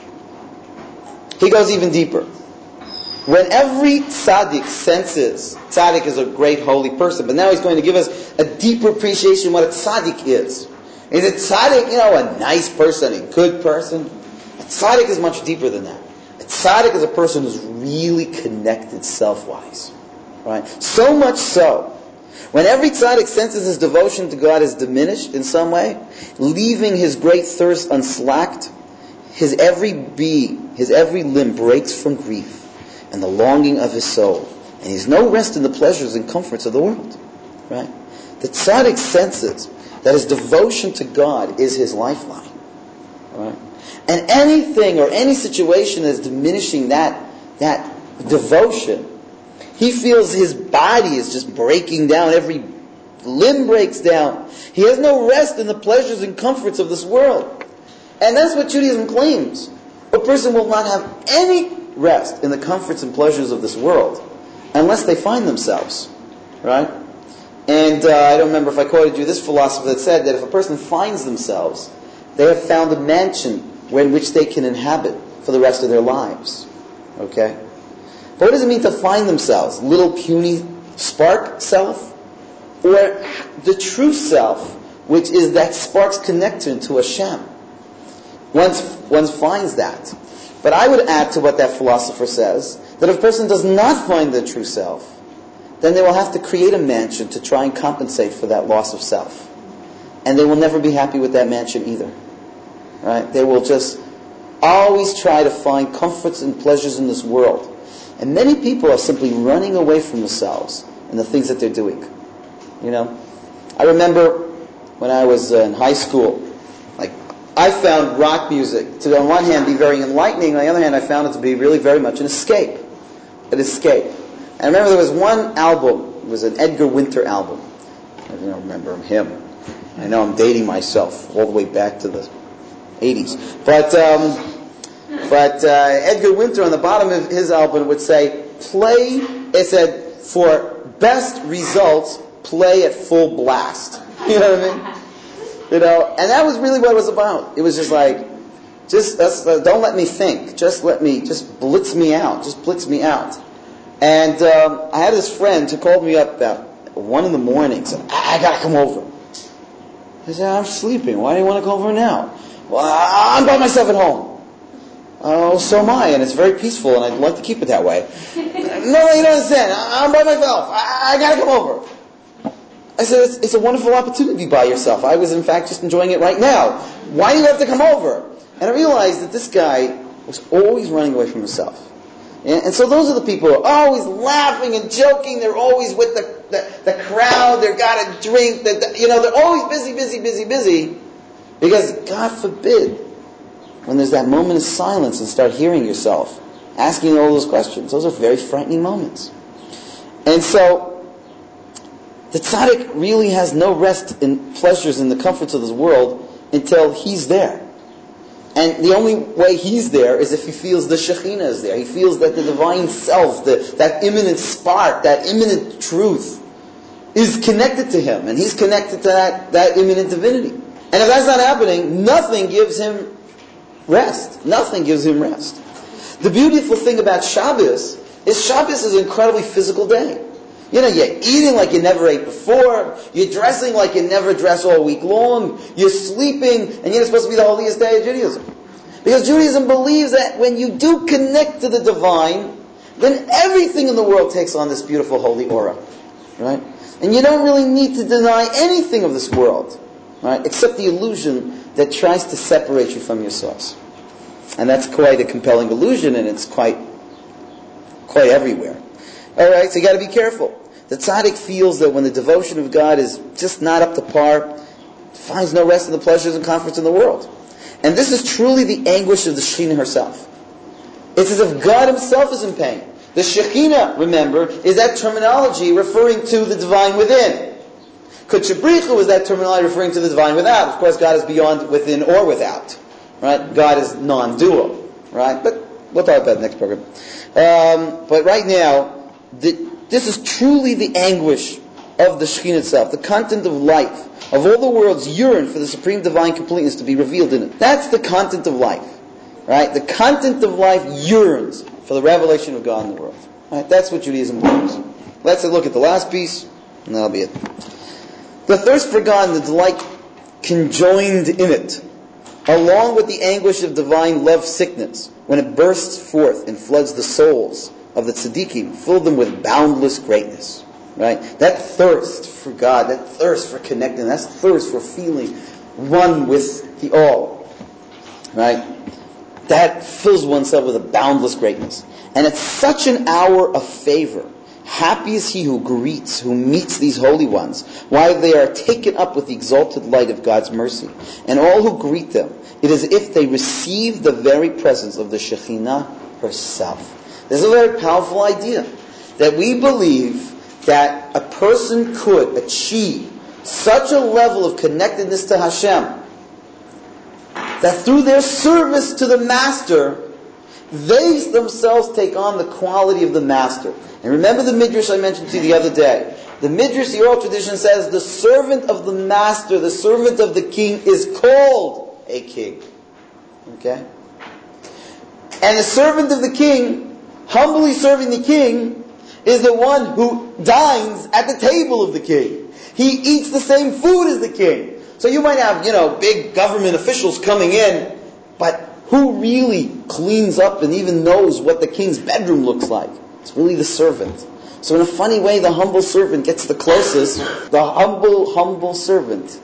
He goes even deeper. When every tzaddik senses, tzaddik is a great holy person, but now he's going to give us a deeper appreciation of what a tzaddik is. Is a tzaddik, you know, a nice person, a good person? A tzaddik is much deeper than that. A tzaddik is a person who's really connected self-wise. Right? So much so, when every tzaddik senses his devotion to God is diminished in some way, leaving his great thirst unslacked, his every being, his every limb breaks from grief and the longing of his soul, and he has no rest in the pleasures and comforts of the world. Right? The tzaddik senses that his devotion to God is his lifeline. Right? And anything or any situation that's diminishing that, that devotion, he feels his body is just breaking down. Every limb breaks down. He has no rest in the pleasures and comforts of this world. And that's what Judaism claims. A person will not have any rest in the comforts and pleasures of this world unless they find themselves. Right? And uh, I don't remember if I quoted you this philosopher that said that if a person finds themselves, they have found a mansion in which they can inhabit for the rest of their lives. Okay? But what does it mean to find themselves? Little puny spark self? Or the true self, which is that spark's connection to Hashem? Once one finds that. But I would add to what that philosopher says, that if a person does not find the true self, then they will have to create a mansion to try and compensate for that loss of self. And they will never be happy with that mansion either. Right? They will just always try to find comforts and pleasures in this world. And many people are simply running away from themselves and the things that they're doing. You know? I remember when I was uh, in high school, like, I found rock music to, on one hand, be very enlightening. On the other hand, I found it to be really very much an escape. An escape. And I remember there was one album. It was an Edgar Winter album. I don't remember him. I know I'm dating myself all the way back to the eighties. But um, but uh, Edgar Winter on the bottom of his album would say, play, it said, for best results, play at full blast. You know what I mean? You know, and that was really what it was about. It was just like, just that's, uh, don't let me think. Just let me, just blitz me out. Just blitz me out. And um, I had this friend who called me up about one in the morning. Said, I, I gotta come over. I said, I'm sleeping. Why do you want to come over now? Well, I'm by myself at home. Oh, so am I, and it's very peaceful, and I'd like to keep it that way. No, you don't understand. I'm by myself. I, I gotta come over. I said, it's, it's a wonderful opportunity to be by yourself. I was, in fact, just enjoying it right now. Why do you have to come over? And I realized that this guy was always running away from himself. And, and so those are the people who are always laughing and joking. They're always with the, the, the crowd. They've got a drink. The, the, you know, they're always busy, busy, busy, busy. Because, God forbid, when there's that moment of silence and start hearing yourself, asking all those questions, those are very frightening moments. And so, the tzaddik really has no rest in pleasures and the comforts of this world until he's there. And the only way he's there is if he feels the Shekhinah is there. He feels that the divine self, the, that imminent spark, that imminent truth is connected to him. And he's connected to that, that imminent divinity. And if that's not happening, nothing gives him rest. Nothing gives him rest. The beautiful thing about Shabbos is Shabbos is an incredibly physical day. You know, you're eating like you never ate before. You're dressing like you never dress all week long. You're sleeping, and you're supposed to be the holiest day of Judaism. Because Judaism believes that when you do connect to the divine, then everything in the world takes on this beautiful holy aura. Right? And you don't really need to deny anything of this world. Right? Except the illusion that tries to separate you from your source. And that's quite a compelling illusion, and it's quite, quite everywhere. Alright, so you got to be careful. The tzaddik feels that when the devotion of God is just not up to par, finds no rest in the pleasures and comforts in the world. And this is truly the anguish of the Shekhinah herself. It's as if God himself is in pain. The Shekhinah, remember, is that terminology referring to the divine within. Kodesh Brichu is that terminology referring to the divine without. Of course, God is beyond within or without. Right? God is non-dual. Right? But we'll talk about it next program. Um, but right now, The, this is truly the anguish of the Shekhinah itself, the content of life, of all the worlds yearn for the supreme divine completeness to be revealed in it. That's the content of life, right? The content of life yearns for the revelation of God in the world, right? That's what Judaism believes. Let's look at the last piece, and that'll be it. The thirst for God and the delight conjoined in it, along with the anguish of divine love sickness, when it bursts forth and floods the souls of the tzaddikim, filled them with boundless greatness. Right? That thirst for God, that thirst for connecting, that thirst for feeling one with the all. Right? That fills oneself with a boundless greatness. And it's such an hour of favor. Happy is he who greets, who meets these holy ones, while they are taken up with the exalted light of God's mercy. And all who greet them, it is as if they receive the very presence of the Shekhinah herself. This is a very powerful idea, that we believe that a person could achieve such a level of connectedness to Hashem that through their service to the Master, they themselves take on the quality of the Master. And remember the Midrash I mentioned to you the other day. The Midrash, the oral tradition says, the servant of the Master, the servant of the King is called a king. Okay? And the servant of the King, humbly serving the king, is the one who dines at the table of the king. He eats the same food as the king. So you might have, you know, big government officials coming in, but who really cleans up and even knows what the king's bedroom looks like? It's really the servant. So in a funny way, the humble servant gets the closest. The humble, humble servant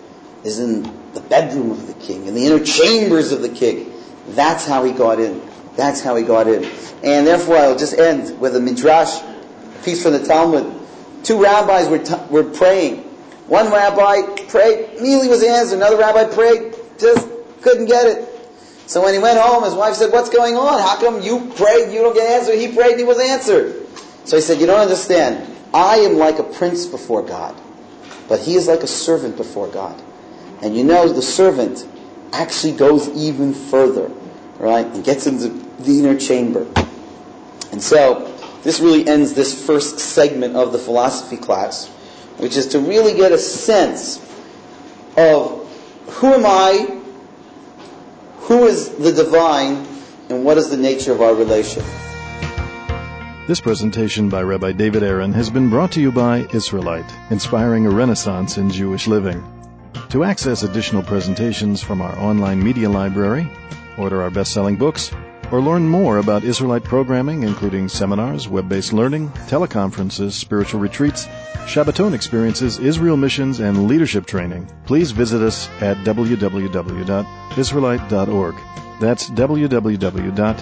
is in the bedroom of the king, in the inner chambers of the king. That's how he got in. That's how he got in. And therefore, I'll just end with a midrash, a piece from the Talmud. Two rabbis were t- were praying. One rabbi prayed, immediately was answered. Another rabbi prayed, just couldn't get it. So when he went home, his wife said, "What's going on? How come you prayed, you don't get answered? He prayed, and he was answered." So he said, "You don't understand. I am like a prince before God, but he is like a servant before God. And you know, the servant actually goes even further, right? And gets into the inner chamber." And so, this really ends this first segment of the philosophy class, which is to really get a sense of who am I, who is the divine, and what is the nature of our relation. This presentation by Rabbi David Aaron has been brought to you by Israelite, inspiring a renaissance in Jewish living. To access additional presentations from our online media library, order our best-selling books, or learn more about Israelite programming, including seminars, web-based learning, teleconferences, spiritual retreats, Shabbaton experiences, Israel missions, and leadership training, please visit us at w w w dot israelite dot org. That's w w w dot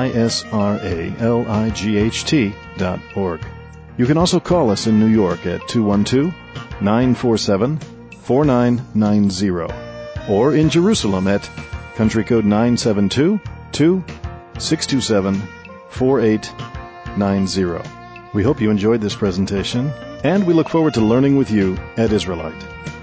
israelight dot org. You can also call us in New York at two one two, nine four seven, four nine nine zero, or in Jerusalem at country code nine seven two, two six two seven, four eight nine zero. We hope you enjoyed this presentation, and we look forward to learning with you at Israelite.